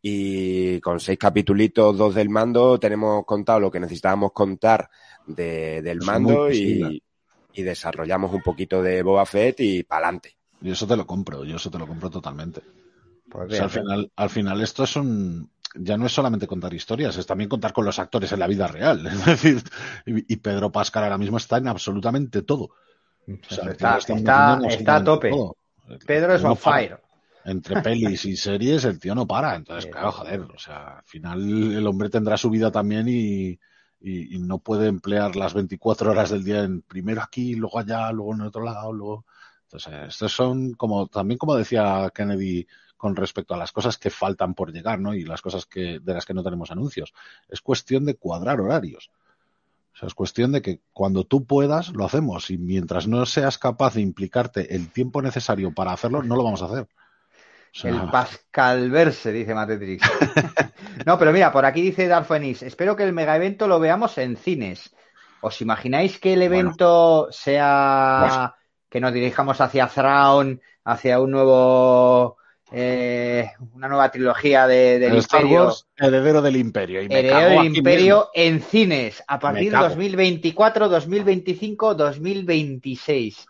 y con seis capitulitos, dos del mando, tenemos contado lo que necesitábamos contar de, del es mando y, y desarrollamos un poquito de Boba Fett y pa'lante. Y eso te lo compro, yo eso te lo compro totalmente. Pues o sea, al final, al final esto es un, ya no es solamente contar historias, es también contar con los actores en la vida real. Es decir, y, y Pedro Pascal ahora mismo está en absolutamente todo. O sea, está, está, está, está a tope. Todo. Pedro es on fire. Entre pelis y series el tío no para. Entonces, claro, joder, o sea, al final el hombre tendrá su vida también y, y, y no puede emplear las veinticuatro horas del día en primero aquí, luego allá, luego en otro lado, luego... Entonces, estos son como, también como decía Kennedy con respecto a las cosas que faltan por llegar, ¿no? Y las cosas que, de las que no tenemos anuncios. Es cuestión de cuadrar horarios. O sea, es cuestión de que cuando tú puedas, lo hacemos. Y mientras no seas capaz de implicarte el tiempo necesario para hacerlo, no lo vamos a hacer. O sea... El Pascalverse, dice Matetrix. No, pero mira, por aquí dice Darfenis, espero que el mega evento lo veamos en cines. ¿Os imagináis que el evento bueno. sea... Bueno. que nos dirijamos hacia Thrawn, hacia un nuevo... Eh, una nueva trilogía de, del Star Imperio. Wars, Heredero del Imperio. Y me Heredero cago del Imperio mismo. en cines a partir de dos mil veinticuatro, dos mil veinticinco, dos mil veintiséis.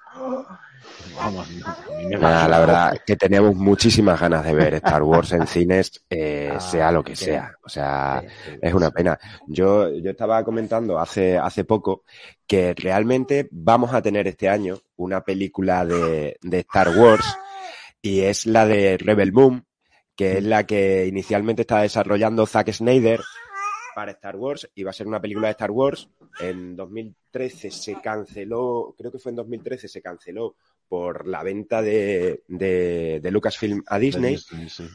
Vamos, Nada, la verdad que tenemos muchísimas ganas de ver Star Wars en cines, eh, ah, sea lo que sí. sea. O sea, sí, sí, es una pena. Yo, yo estaba comentando hace, hace poco que realmente vamos a tener este año una película de, de Star Wars y es la de Rebel Moon, que es la que inicialmente estaba desarrollando Zack Snyder para Star Wars. Iba a ser una película de Star Wars. En dos mil trece se canceló, creo que fue en dos mil trece se canceló por la venta de, de, de Lucasfilm a Disney. Disney sí.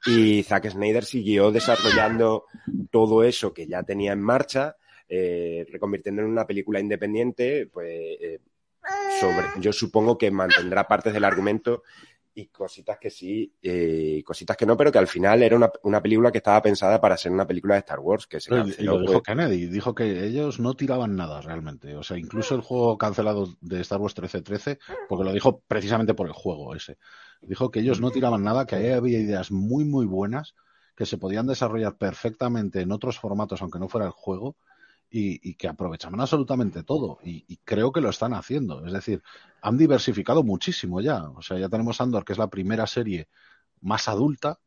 Y Zack Snyder siguió desarrollando todo eso que ya tenía en marcha, eh, reconvirtiendo en una película independiente, pues eh, sobre, yo supongo que mantendrá partes del argumento y cositas que sí, y eh, cositas que no, pero que al final era una, una película que estaba pensada para ser una película de Star Wars, que se pero canceló. Y lo dijo pues... Kennedy, dijo que ellos no tiraban nada realmente, o sea, incluso el juego cancelado de Star Wars trece trece, porque lo dijo precisamente por el juego ese, dijo que ellos no tiraban nada, que ahí había ideas muy muy buenas, que se podían desarrollar perfectamente en otros formatos, aunque no fuera el juego, Y, y que aprovechaban absolutamente todo y, y creo que lo están haciendo, es decir, han diversificado muchísimo ya, o sea, ya tenemos Andor, que es la primera serie más adulta,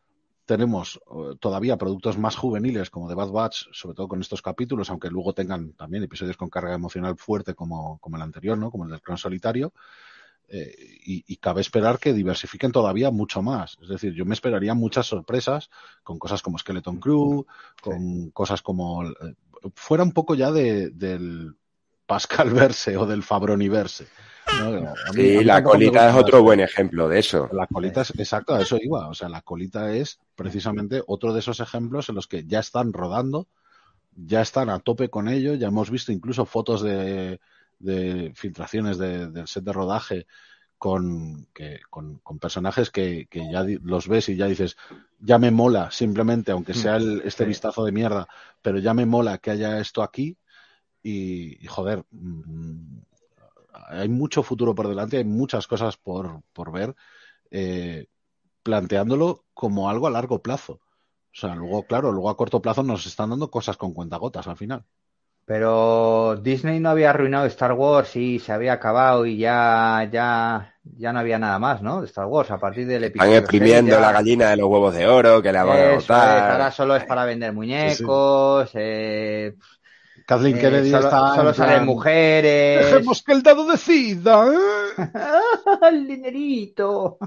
tenemos uh, todavía productos más juveniles como The Bad Batch, sobre todo con estos capítulos, aunque luego tengan también episodios con carga emocional fuerte como, como el anterior, ¿no? Como el del Clon Solitario, eh, y, y cabe esperar que diversifiquen todavía mucho más, es decir, yo me esperaría muchas sorpresas con cosas como Skeleton Crew, con sí. cosas como eh, fuera un poco ya de, del Pascalverse o del Fabroniverse, ¿no? A mí, sí, a mí la colita es otro eso. buen ejemplo de eso. La colita es, exacto, a eso iba, o sea, la colita es precisamente otro de esos ejemplos en los que ya están rodando, ya están a tope con ello, ya hemos visto incluso fotos de, de filtraciones de, del set de rodaje con, que, con, con personajes que, que ya los ves y ya dices, ya me mola simplemente, aunque sea el, este sí. vistazo de mierda, pero ya me mola que haya esto aquí y, y joder, mmm, hay mucho futuro por delante, hay muchas cosas por, por ver, eh, planteándolo como algo a largo plazo. O sea, luego, claro, luego a corto plazo nos están dando cosas con cuentagotas al final. Pero Disney no había arruinado Star Wars y se había acabado y ya, ya, ya no había nada más, ¿no? De Star Wars a partir del episodio. Están exprimiendo seis, ya... la gallina de los huevos de oro, que la van a botar. Es, ahora solo es para vender muñecos. Sí, sí. Eh, Kathleen Kennedy eh, solo, está solo en salen plan, mujeres. Dejemos que el dado decida, ¿eh? El dinerito.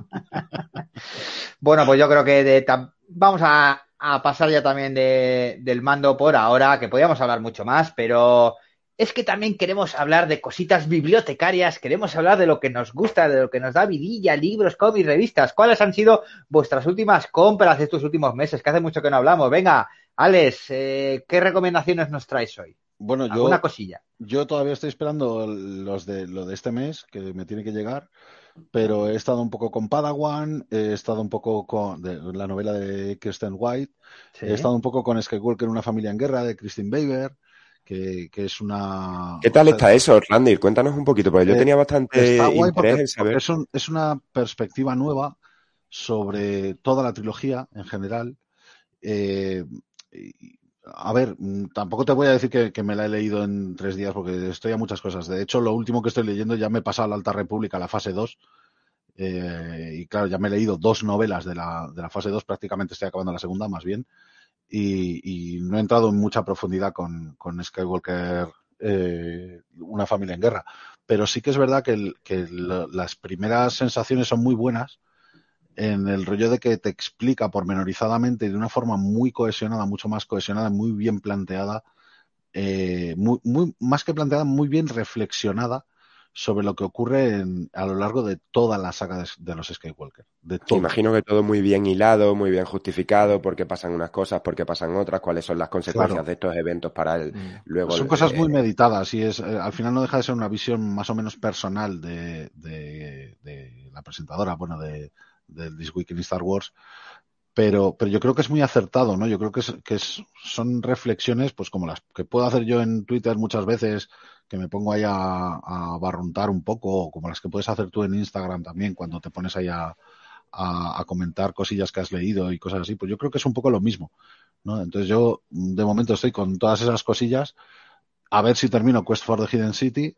Bueno, pues yo creo que de tam... vamos a, a pasar ya también de, del mando por ahora, que podríamos hablar mucho más, pero es que también queremos hablar de cositas bibliotecarias, queremos hablar de lo que nos gusta, de lo que nos da vidilla, libros, cómics, revistas. ¿Cuáles han sido vuestras últimas compras de estos últimos meses? Que hace mucho que no hablamos. Venga, Alex, eh, ¿qué recomendaciones nos traes hoy? Bueno, yo, ¿Alguna cosilla? Yo todavía estoy esperando los de lo de este mes, que me tiene que llegar, pero he estado un poco con Padawan, he estado un poco con de, la novela de Kirsten White, ¿sí? He estado un poco con Skywalker, una familia en guerra, de Christine Weaver, que, que es una... ¿Qué tal o sea, está eso, Randy? Cuéntanos un poquito, porque yo eh, tenía bastante está guay interés porque, en saber. Es, un, es una perspectiva nueva sobre toda la trilogía en general. Eh, y, A ver, tampoco te voy a decir que, que me la he leído en tres días porque estoy a muchas cosas. De hecho, lo último que estoy leyendo ya me he pasado a la Alta República, la fase dos. Eh, y claro, ya me he leído dos novelas de la, de la fase dos, prácticamente estoy acabando la segunda, más bien. Y, y no he entrado en mucha profundidad con, con Skywalker, eh, una familia en guerra. Pero sí que es verdad que, el, que lo, las primeras sensaciones son muy buenas, en el rollo de que te explica pormenorizadamente y de una forma muy cohesionada, mucho más cohesionada, muy bien planteada, eh, muy, muy, más que planteada, muy bien reflexionada sobre lo que ocurre en, a lo largo de toda la saga de, de los Skywalker. De todo. Imagino que todo muy bien hilado, muy bien justificado, por qué pasan unas cosas, por qué pasan otras, cuáles son las consecuencias claro. de estos eventos para el luego. Son cosas muy meditadas y es eh, al final no deja de ser una visión más o menos personal de, de, de la presentadora, bueno, de del This Week in Star Wars, pero, pero yo creo que es muy acertado, ¿no? Yo creo que, es, que es, son reflexiones, pues como las que puedo hacer yo en Twitter muchas veces, que me pongo ahí a, a barruntar un poco, o como las que puedes hacer tú en Instagram también, cuando te pones ahí a, a, a comentar cosillas que has leído y cosas así, pues yo creo que es un poco lo mismo, ¿no? Entonces yo, de momento, estoy con todas esas cosillas, a ver si termino Quest for the Hidden City,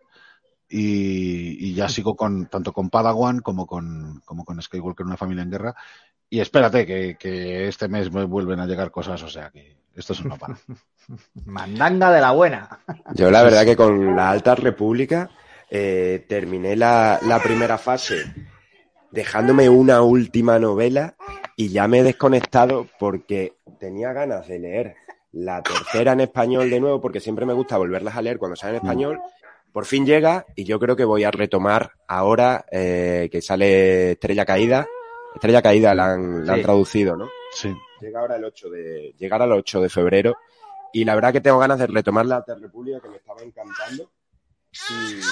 Y, y ya sigo con tanto con Padawan como con como con Skywalker, una familia en guerra. Y espérate que, que este mes me vuelven a llegar cosas, o sea que esto es una para. Mandanga de la buena. Yo la verdad que con la Alta República eh, terminé la, la primera fase dejándome una última novela y ya me he desconectado porque tenía ganas de leer la tercera en español de nuevo, porque siempre me gusta volverlas a leer cuando salen en español. Mm. Por fin llega y yo creo que voy a retomar ahora eh, que sale Estrella Caída. Estrella Caída la han, la han sí. traducido, ¿no? Sí. Llega ahora el ocho de, llegar al ocho de febrero y la verdad que tengo ganas de retomar la Alta República, que me estaba encantando. Y...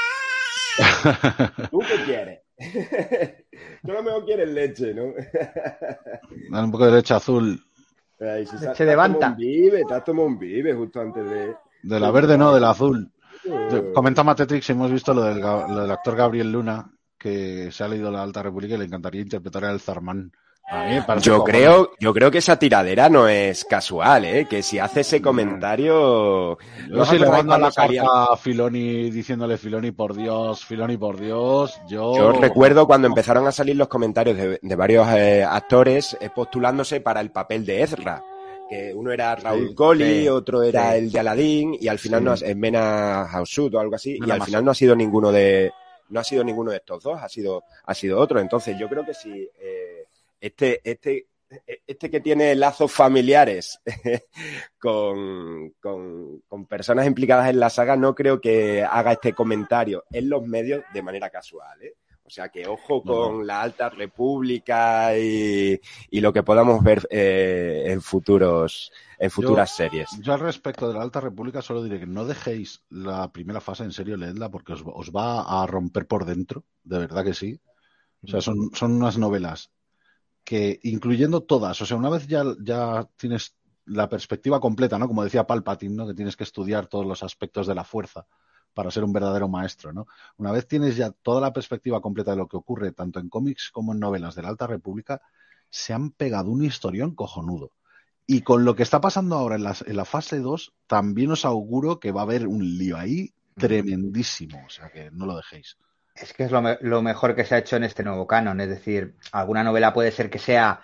¿Tú qué quieres? Tú lo mejor quieres leche, ¿no? Dale un poco de leche azul. Ay, si leche de Banta. Un vive, te has tomado un vive justo antes de... De la verde no, de la azul. Comenta Matetrix, hemos visto lo del, lo del actor Gabriel Luna, que se ha leído la Alta República y le encantaría interpretar al Zarmán. A mí me parece yo creo, yo creo que esa tiradera no es casual, ¿eh? Que si hace ese comentario... Yo si le mando la salía... carta a Filoni diciéndole Filoni por Dios, Filoni por Dios, yo... Yo recuerdo cuando empezaron a salir los comentarios de, de varios eh, actores eh, postulándose para el papel de Ezra. Que uno era Raúl sí, Colli, sí, otro era sí. el de Aladín y al final sí. no es Mena Hausut o algo así Mena y al Masot. Final no ha sido ninguno de no ha sido ninguno de estos dos, ha sido ha sido otro. Entonces yo creo que si eh, este este este que tiene lazos familiares con, con con personas implicadas en la saga, no creo que haga este comentario en los medios de manera casual, ¿eh? O sea que ojo No. con la Alta República y, y lo que podamos ver eh, en futuros en futuras Yo, series. yo al respecto de la Alta República solo diré que no dejéis la primera fase, en serio, leedla, porque os, os va a romper por dentro, de verdad que sí. O sea, son, son unas novelas que, incluyendo todas, o sea, una vez ya, ya tienes la perspectiva completa, ¿no? Como decía Palpatine, ¿no? Que tienes que estudiar todos los aspectos de la fuerza para ser un verdadero maestro, ¿no? Una vez tienes ya toda la perspectiva completa de lo que ocurre, tanto en cómics como en novelas de la Alta República, se han pegado un historión cojonudo. Y con lo que está pasando ahora en la, en la fase dos, también os auguro que va a haber un lío ahí tremendísimo. O sea, que no lo dejéis. Es que es lo, me- lo mejor que se ha hecho en este nuevo canon. Es decir, alguna novela puede ser que sea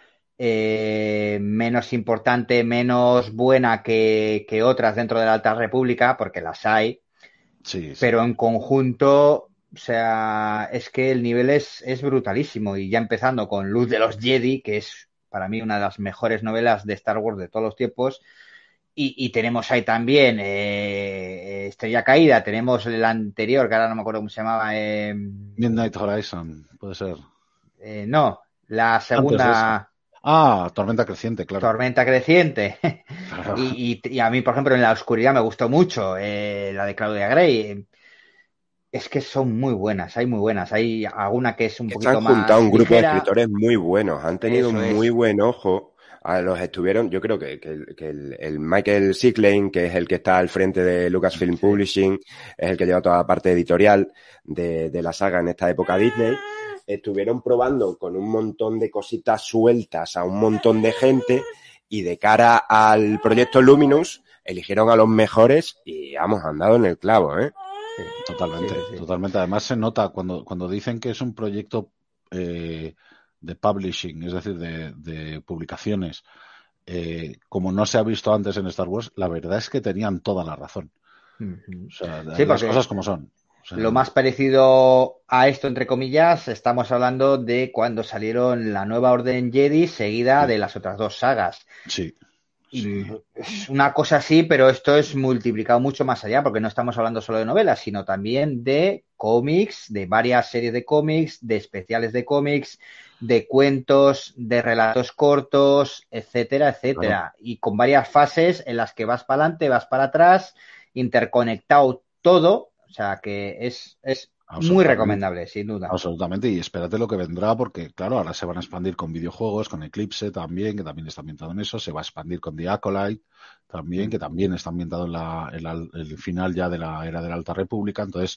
eh, menos importante, menos buena que, que otras dentro de la Alta República, porque las hay, Sí, sí. pero en conjunto, o sea, es que el nivel es, es brutalísimo. Y ya empezando con Luz de los Jedi, que es para mí una de las mejores novelas de Star Wars de todos los tiempos. Y, y tenemos ahí también eh, Estrella Caída, tenemos el anterior, que ahora no me acuerdo cómo se llamaba. Eh, Midnight Horizon, puede ser. eh, no, la Antes de esa. segunda Ah, Tormenta Creciente, claro. Tormenta Creciente. Claro. y, y, y a mí, por ejemplo, en La Oscuridad me gustó mucho, eh, la de Claudia Gray. Es que son muy buenas, hay muy buenas. Hay alguna que es un Que se han poquito juntado más un grupo de ligera. escritores muy buenos, han tenido Eso muy es. buen ojo. A los estuvieron, yo creo que, que, el, que el, el Michael Sicklane, que es el que está al frente de Lucasfilm Sí. Publishing, es el que lleva toda la parte editorial de, de la saga en esta época Disney, estuvieron probando con un montón de cositas sueltas a un montón de gente y de cara al proyecto Luminous eligieron a los mejores y vamos, han dado en el clavo, ¿eh? Sí, Totalmente, sí, sí, sí. totalmente. Además se nota cuando, cuando dicen que es un proyecto eh, de publishing, es decir, de, de publicaciones, eh, como no se ha visto antes en Star Wars, la verdad es que tenían toda la razón. Ujú. O sea, Sí, las porque cosas como son. O sea, lo más parecido a esto, entre comillas, estamos hablando de cuando salieron la Nueva Orden Jedi seguida sí, de las otras dos sagas. sí, Y sí. es una cosa así, pero esto es multiplicado mucho más allá, porque no estamos hablando solo de novelas, sino también de cómics, de varias series de cómics, de especiales de cómics, de cuentos, de relatos cortos, etcétera, etcétera. Claro. Y con varias fases en las que vas para adelante, vas para atrás, interconectado todo. O sea que es, es muy Absolutamente. recomendable, sin duda. Absolutamente, y espérate lo que vendrá, porque claro, ahora se van a expandir con videojuegos, con Eclipse también, que también está ambientado en eso, se va a expandir con The Acolyte también, que también está ambientado en, la, en la- el final ya de la era de la Alta República, entonces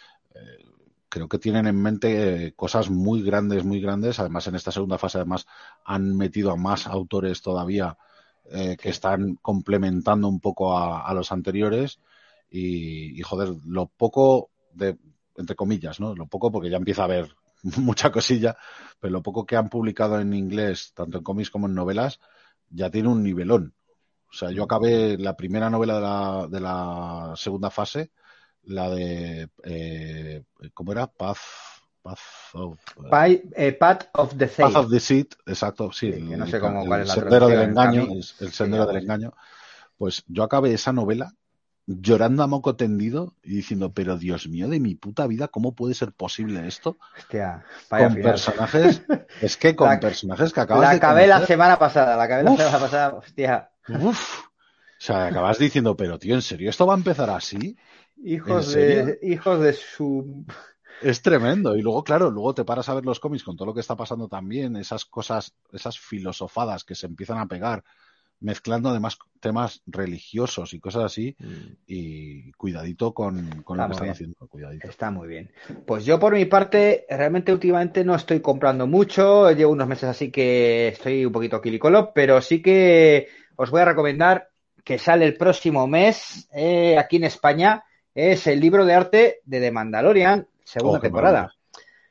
eh, creo que tienen en mente eh, cosas muy grandes, muy grandes, además en esta segunda fase además han metido a más autores todavía eh, que Sí. están complementando un poco a, a los anteriores y, y joder, lo poco de entre comillas, ¿no? Lo poco, porque ya empieza a haber mucha cosilla, pero lo poco que han publicado en inglés, tanto en cómics como en novelas, ya tiene un nivelón. O sea, yo acabé la primera novela de la, de la segunda fase, la de, eh, ¿cómo era? Path, Path of, eh, Pi- eh, Path of the Path Saint. of Deceit, exacto, sí, Sí, que el, no sé cómo, cuál el es la sendero del traducción, el engaño, camino. el, el Sí, sendero algo del así. engaño. Pues yo acabé esa novela llorando a moco tendido y diciendo, pero Dios mío de mi puta vida, ¿cómo puede ser posible esto? Hostia, vaya Con final. personajes, es que con La, personajes que acabas la de acabé la conocer, semana pasada, la acabé la uff, semana pasada, hostia. uff, o sea, acabas diciendo, pero tío, ¿en serio esto va a empezar así? ¿En Hijos serio? de, hijos de su... Es tremendo. Y luego, claro, luego te paras a ver los cómics con todo lo que está pasando también, esas cosas, esas filosofadas que se empiezan a pegar, mezclando además temas religiosos y cosas así, y cuidadito con, con lo Está que muy están bien, haciendo, cuidadito. está muy bien. Pues yo por mi parte, realmente últimamente no estoy comprando mucho, llevo unos meses así que estoy un poquito quilicolo, pero sí que os voy a recomendar que sale el próximo mes eh, aquí en España, es el libro de arte de The Mandalorian, segunda Oh, qué maravilla. temporada.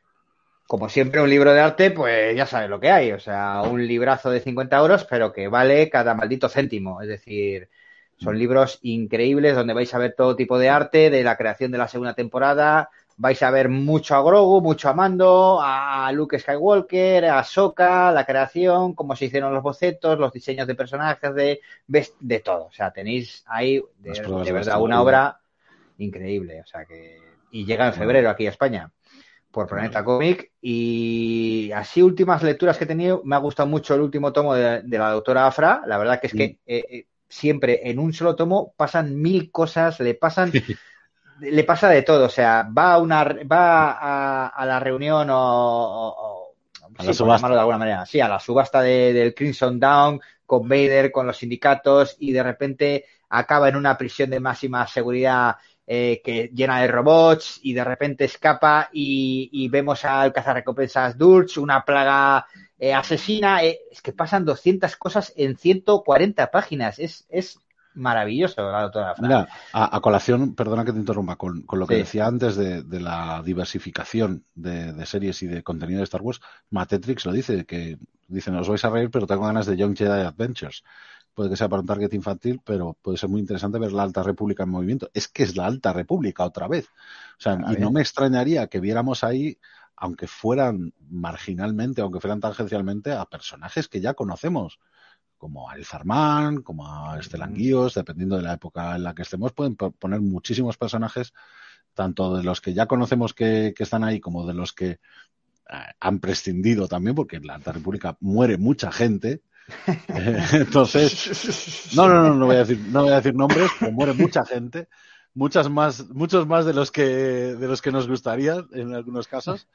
Como siempre, un libro de arte, pues ya sabes lo que hay. O sea, un librazo de cincuenta euros, pero que vale cada maldito céntimo. Es decir, son libros increíbles donde vais a ver todo tipo de arte, de la creación de la segunda temporada. Vais a ver mucho a Grogu, mucho a Mando, a Luke Skywalker, a Ahsoka, la creación, cómo se hicieron los bocetos, los diseños de personajes, de, de todo. O sea, tenéis ahí, de, Las pruebas de de verdad, una vestuario. obra increíble. O sea que, y llega en febrero aquí a España. por Planeta Cómic. Y así, últimas lecturas que he tenido, me ha gustado mucho el último tomo de, de la doctora Afra. La verdad que es que eh, eh, siempre en un solo tomo pasan mil cosas, le pasan... le pasa de todo, o sea, va a una va a, a la reunión o, o, o a sí, la por llamarlo de alguna manera, sí, a la subasta de, del Crimson Dawn con Vader, con los sindicatos, y de repente acaba en una prisión de máxima seguridad eh, que llena de robots, y de repente escapa y, y vemos al cazarrecompensas Durch, una plaga eh, asesina, eh, es que pasan doscientas cosas en ciento cuarenta páginas, es, es maravilloso la doctora Afra. Mira, a, a colación, perdona que te interrumpa, con, con lo que Sí. decía antes de, de la diversificación de, de series y de contenido de Star Wars, Matetrix lo dice, que dicen, os vais a reír, pero tengo ganas de Young Jedi Adventures. Puede que sea para un target infantil, pero puede ser muy interesante ver la Alta República en movimiento. Es que es la Alta República otra vez. O sea, Ah, y bien. no me extrañaría que viéramos ahí, aunque fueran marginalmente, aunque fueran tangencialmente, a personajes que ya conocemos, como a El Zarmán, como a Stellan Guios, dependiendo de la época en la que estemos, pueden poner muchísimos personajes, tanto de los que ya conocemos que, que están ahí, como de los que eh, han prescindido también, porque en la Alta República muere mucha gente. Eh, entonces, no, no, no, no voy a decir, no voy a decir nombres, pero muere mucha gente, muchas más, muchos más de los que de los que nos gustaría en algunos casos.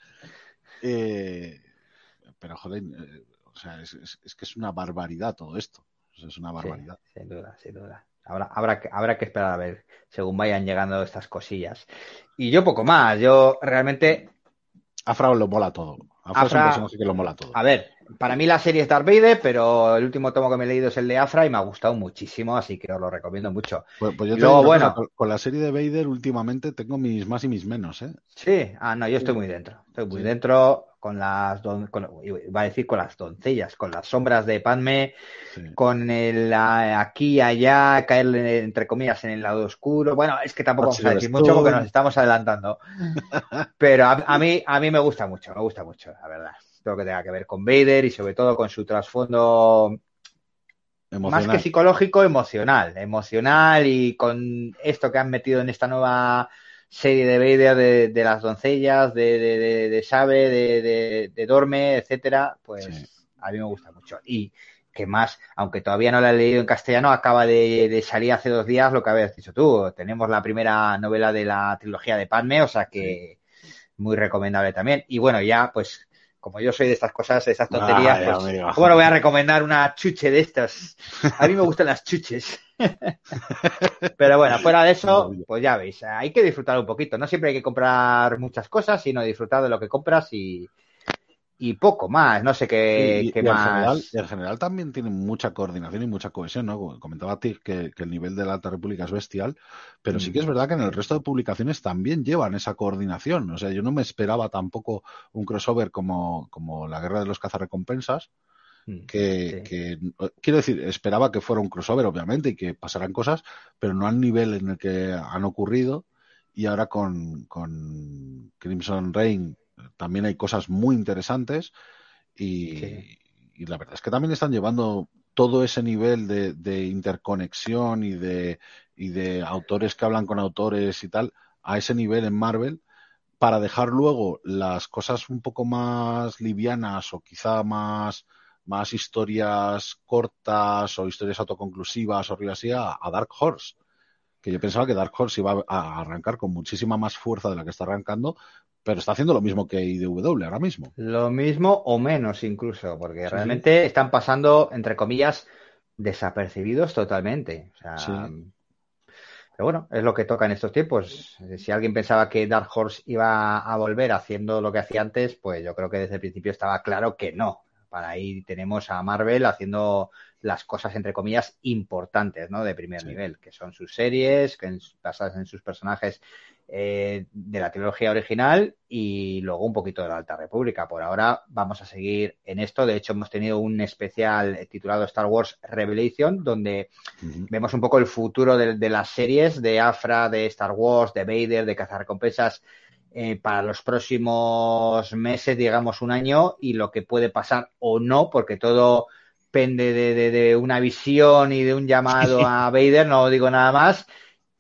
Eh, pero joder, eh, o sea, es, es, es que es una barbaridad todo esto. O sea, es una barbaridad. Sí, sin duda, sin duda. Habrá, habrá, que, habrá que esperar a ver según vayan llegando estas cosillas. Y yo poco más. Yo realmente... Afra lo mola todo. Afra, Afra es un personaje que lo mola todo. A ver, para mí la serie es Darth Vader, pero el último tomo que me he leído es el de Afra y me ha gustado muchísimo, así que os lo recomiendo mucho. Pues, pues yo te Luego, digo, bueno, cosa, con la serie de Vader últimamente tengo mis más y mis menos, ¿eh? Sí, ah, no, yo estoy muy dentro. Estoy muy sí. dentro con las, don, con, iba a decir con las doncellas, con las sombras de Padme, sí. con el aquí y allá, caer entre comillas en el lado oscuro. Bueno, es que tampoco vamos a decir mucho porque nos estamos adelantando. Pero a, a mí, a mí me gusta mucho, me gusta mucho, la verdad. Todo lo que tenga que ver con Vader y sobre todo con su trasfondo emocional. Más que psicológico, emocional. Emocional y con esto que han metido en esta nueva serie de Vader de, de las doncellas, de, de, de, de Sabe, de, de, de Dorme, etcétera, pues sí. A mí me gusta mucho. Y que más, aunque todavía no la he leído en castellano, acaba de, de salir hace dos días lo que habías dicho tú. Tenemos la primera novela de la trilogía de Padme, o sea que sí. Muy recomendable también. Y bueno, ya pues como yo soy de estas cosas, de estas tonterías, Ay, pues amigo. ¿Cómo no voy a recomendar una chuche de estas? A mí me gustan las chuches. Pero bueno, fuera de eso, pues ya veis, hay que disfrutar un poquito. No siempre hay que comprar muchas cosas, sino disfrutar de lo que compras y, y poco más. No sé qué, sí, y, qué y más. En general, en general también tiene mucha coordinación y mucha cohesión, ¿no? Comentaba Tig que, que el nivel de la Alta República es bestial, pero mm. sí que es verdad que en el resto de publicaciones también llevan esa coordinación. O sea, yo no me esperaba tampoco un crossover como, como la Guerra de los Cazarrecompensas, que, sí. que quiero decir, esperaba que fuera un crossover, obviamente, y que pasaran cosas, pero no al nivel en el que han ocurrido. Y ahora con, con Crimson Reign también hay cosas muy interesantes y, sí. y la verdad es que también están llevando todo ese nivel de, de interconexión y de, y de autores que hablan con autores y tal a ese nivel en Marvel para dejar luego las cosas un poco más livianas o quizá más, más historias cortas o historias autoconclusivas o algo así a, a Dark Horse, que yo pensaba que Dark Horse iba a arrancar con muchísima más fuerza de la que está arrancando, pero está haciendo lo mismo que I D W ahora mismo. Lo mismo o menos incluso, porque sí, realmente sí. están pasando, entre comillas, desapercibidos totalmente. O sea, sí. Pero bueno, es lo que toca en estos tiempos. Si alguien pensaba que Dark Horse iba a volver haciendo lo que hacía antes, pues yo creo que desde el principio estaba claro que no. Para ahí tenemos a Marvel haciendo las cosas, entre comillas, importantes, ¿no? De primer sí. nivel, que son sus series, que en, basadas en sus personajes eh, de la trilogía original y luego un poquito de la Alta República. Por ahora vamos a seguir en esto. De hecho, hemos tenido un especial titulado Star Wars Revelation, donde uh-huh. vemos un poco el futuro de, de las series de Afra, de Star Wars, de Vader, de cazarrecompensas, Eh, para los próximos meses, digamos un año, y lo que puede pasar o no, porque todo pende de, de, de una visión y de un llamado a Vader, no digo nada más,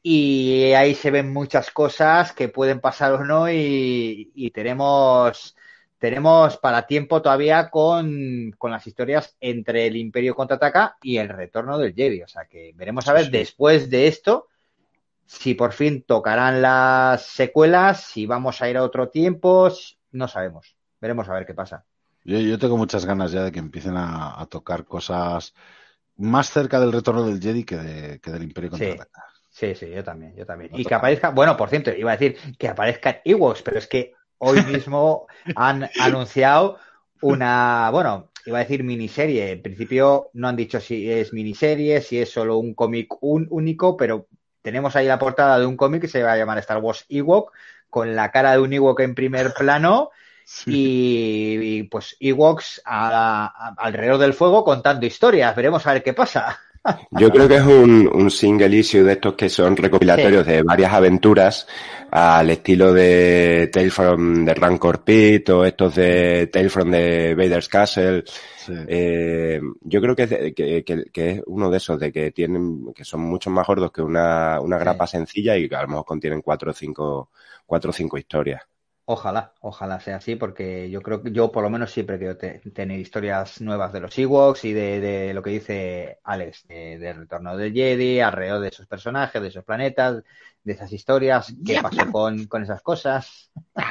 y ahí se ven muchas cosas que pueden pasar o no y, y tenemos... Tenemos para tiempo todavía con, con las historias entre el Imperio Contraataca y el Retorno del Jedi. O sea que veremos a ver sí, sí. después de esto si por fin tocarán las secuelas, si vamos a ir a otro tiempo, no sabemos. Veremos a ver qué pasa. Yo, yo tengo muchas ganas ya de que empiecen a, a tocar cosas más cerca del Retorno del Jedi que, de, que del Imperio Contraataca. Sí, sí, sí, yo también, yo también. No y que aparezca, bueno, por cierto, iba a decir que aparezcan Ewoks, pero es que hoy mismo han anunciado una, bueno, iba a decir miniserie. En principio no han dicho si es miniserie, si es solo un cómic un, único, pero tenemos ahí la portada de un cómic que se va a llamar Star Wars Ewok, con la cara de un Ewok en primer plano sí. y, y pues Ewoks a, a, alrededor del fuego contando historias. Veremos a ver qué pasa. Yo creo que es un, un single issue de estos que son recopilatorios sí. de varias aventuras al estilo de Tale from the Rancor Pit o estos de Tale from the Vader's Castle. Sí. Eh, yo creo que es, de, que, que, que es uno de esos de que tienen, que son mucho más gordos que una, una grapa sí. sencilla y que a lo mejor contienen cuatro o cinco, cuatro o cinco historias. Ojalá, ojalá sea así, porque yo creo que yo por lo menos siempre quiero te, tener historias nuevas de los Ewoks y de, de lo que dice Alex, de, de Retorno del Jedi, alrededor de esos personajes, de esos planetas, de esas historias, qué pasó con, con esas cosas.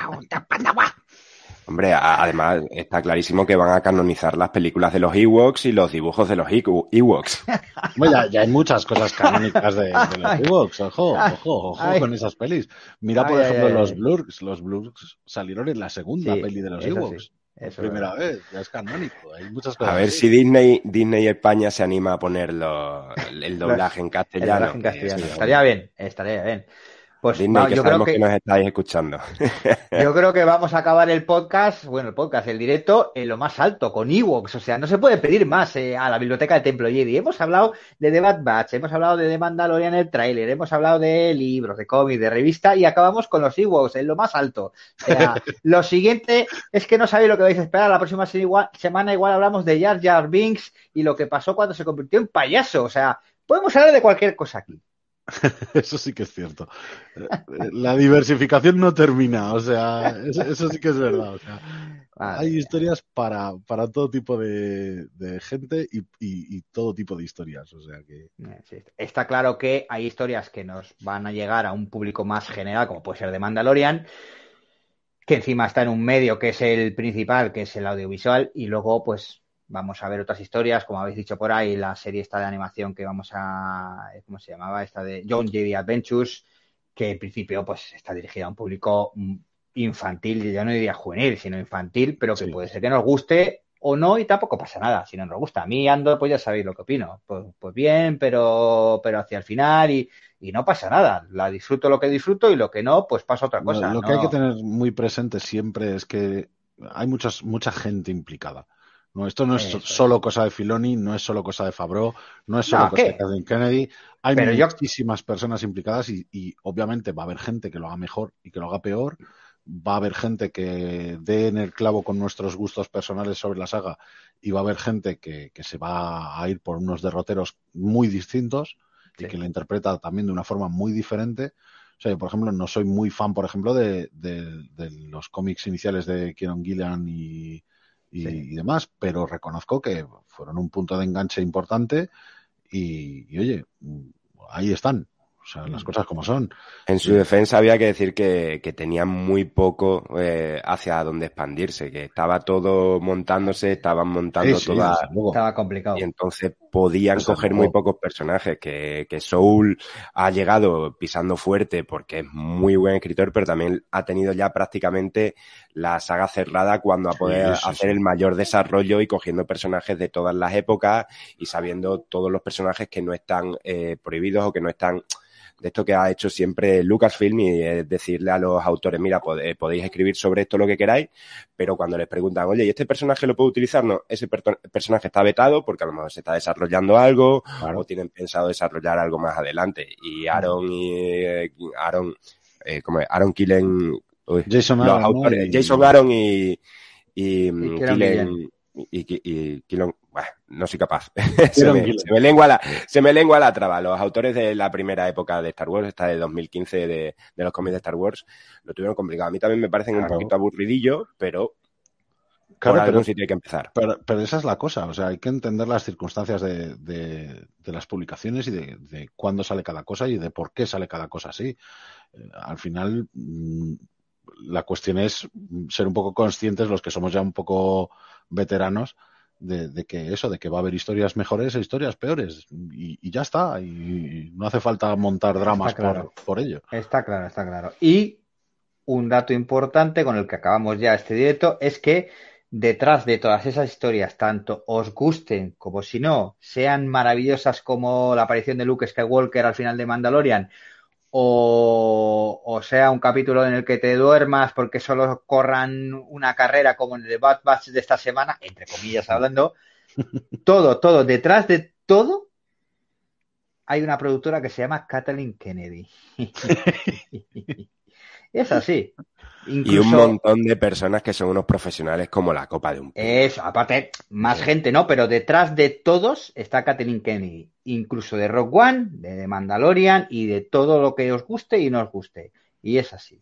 Hombre, además está clarísimo que van a canonizar las películas de los Ewoks y los dibujos de los Ewoks. Bueno, ya, ya hay muchas cosas canónicas de, de los Ewoks, ojo, ojo, ojo ay, con esas pelis. Mira, por ay, ejemplo, ay, los Blurks. Los Blurks salieron en la segunda sí, peli de los Ewoks. Sí, por primera vez, ya es canónico. Hay muchas cosas. A ver así. si Disney Disney España se anima a ponerlo, el doblaje en castellano. El doblaje en castellano. Estaría bien, estaría bien. Pues Disney, no, que yo creo que, que nos estáis escuchando. Yo creo que vamos a acabar el podcast, bueno, el podcast, el directo, en lo más alto, con Ewoks. O sea, no se puede pedir más eh, a la biblioteca del Templo Jedi. Hemos hablado de The Bad Batch, hemos hablado de The Mandalorian, el tráiler, hemos hablado de libros, de cómics, de revista y acabamos con los Ewoks, en lo más alto. O sea, lo siguiente es que no sabéis lo que vais a esperar. La próxima semana igual hablamos de Jar Jar Binks y lo que pasó cuando se convirtió en payaso. O sea, podemos hablar de cualquier cosa aquí. Eso sí que es cierto. La diversificación no termina, o sea, eso, eso sí que es verdad. O sea, vale. Hay historias para, para todo tipo de, de gente y, y, y todo tipo de historias, o sea que... Sí, está claro que hay historias que nos van a llegar a un público más general, como puede ser de Mandalorian, que encima está en un medio que es el principal, que es el audiovisual, y luego pues vamos a ver otras historias, como habéis dicho por ahí, la serie esta de animación que vamos a... ¿Cómo se llamaba? Esta de Young Jedi Adventures, que en principio pues está dirigida a un público infantil, ya no diría juvenil, sino infantil, pero que sí. puede ser que nos guste o no y tampoco pasa nada si no nos gusta. A mí, Andor, pues ya sabéis lo que opino. Pues, pues bien, pero, pero hacia el final y, y no pasa nada. La disfruto lo que disfruto y lo que no, pues pasa otra cosa. Lo, lo ¿no? que hay que tener muy presente siempre es que hay muchas, mucha gente implicada. No, esto no es Eso. solo cosa de Filoni, no es solo cosa de Favreau, no es solo no, cosa ¿qué? de Kathleen Kennedy. Hay Pero muchísimas yo... personas implicadas y, y obviamente va a haber gente que lo haga mejor y que lo haga peor. Va a haber gente que dé en el clavo con nuestros gustos personales sobre la saga y va a haber gente que, que se va a ir por unos derroteros muy distintos sí. y que la interpreta también de una forma muy diferente. O sea, yo, por ejemplo, no soy muy fan, por ejemplo, de, de, de los cómics iniciales de Kieron Gillen y... Y, sí. y demás, pero reconozco que fueron un punto de enganche importante y, y oye, ahí están. O sea, las cosas como son. En su defensa había que decir que, que tenían muy poco eh, hacia dónde expandirse, que estaba todo montándose, estaban montando sí, sí, toda... Estaba complicado. Y entonces podían Eso coger muy pocos personajes, que, que Soul ha llegado pisando fuerte porque es muy buen escritor, pero también ha tenido ya prácticamente la saga cerrada cuando a poder sí, hacer sí. el mayor desarrollo y cogiendo personajes de todas las épocas y sabiendo todos los personajes que no están eh, prohibidos o que no están... de esto que ha hecho siempre Lucasfilm y es decirle a los autores, mira, pod- podéis escribir sobre esto lo que queráis, pero cuando les preguntan, oye, ¿y este personaje lo puedo utilizar? No, ese per- personaje está vetado porque a lo mejor se está desarrollando algo claro. o tienen pensado desarrollar algo más adelante. Y Aaron y eh, Aaron, eh, como es? Aaron Killen, uy, Jason los Aaron, autores, ¿no? y... Jason Aaron y, y, y Killen y, y, y Quilón, bueno, no soy capaz. se, me, se, me lengua la, se me lengua la traba. Los autores de la primera época de Star Wars, esta de dos mil quince de, de los cómics de Star Wars, lo tuvieron complicado. A mí también me parecen claro. un poquito aburridillo, pero claro, por algún pero, sitio hay que empezar. Pero, pero esa es la cosa, o sea, hay que entender las circunstancias de, de, de las publicaciones y de, de cuándo sale cada cosa y de por qué sale cada cosa así. Eh, al final, mmm, la cuestión es ser un poco conscientes, los que somos ya un poco veteranos, de, de que eso, de que va a haber historias mejores e historias peores, y, y ya está, y no hace falta montar dramas claro. por, por ello. Está claro, está claro. Y un dato importante con el que acabamos ya este directo es que detrás de todas esas historias, tanto os gusten como si no, sean maravillosas como la aparición de Luke Skywalker al final de Mandalorian, O, o sea un capítulo en el que te duermas porque solo corran una carrera como en el Bad Batch de esta semana, entre comillas hablando, todo, todo, detrás de todo hay una productora que se llama Kathleen Kennedy. Es así. Incluso, y un montón de personas que son unos profesionales como la copa de un pino. Eso, aparte, más sí. gente, ¿no? Pero detrás de todos está Kathleen Kennedy. Incluso de Rogue One, de Mandalorian y de todo lo que os guste y no os guste. Y es así.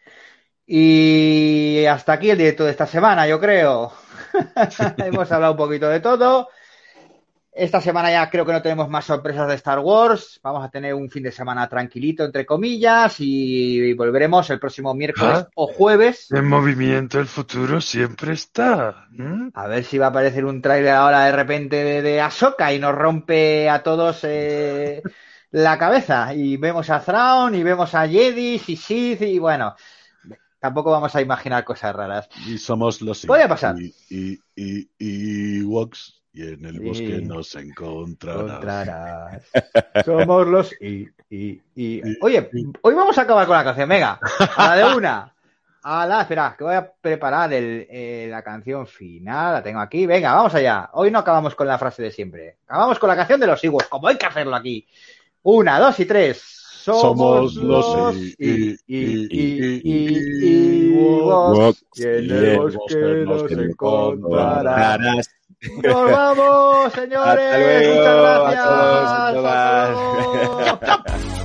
Y hasta aquí el directo de esta semana, yo creo. Hemos hablado un poquito de todo. Esta semana ya creo que no tenemos más sorpresas de Star Wars. Vamos a tener un fin de semana tranquilito, entre comillas, y volveremos el próximo miércoles ¿Ah? o jueves. En movimiento el futuro siempre está. ¿Mm? A ver si va a aparecer un tráiler ahora de repente de, de Ahsoka y nos rompe a todos eh, la cabeza. Y vemos a Thrawn y vemos a Jedi y Sith y bueno... Tampoco vamos a imaginar cosas raras. Y somos los... Puede pasar. Y, y, y, y Woks. Y en el bosque sí. nos encontrarás. encontrarás. Somos los y, y, y. Oye, hoy vamos a acabar con la canción. Venga, a la de una. A la, espera, que voy a preparar el, eh, la canción final. La tengo aquí. Venga, vamos allá. Hoy no acabamos con la frase de siempre. Acabamos con la canción de los Ewoks, como hay que hacerlo aquí. Una, dos y tres. Somos, Somos los y, y, y, y, y, Ewoks. Y en el bosque nos encontrarás. Nos vamos, señores. Hasta luego, muchas gracias. A todos, a todas. Hasta luego.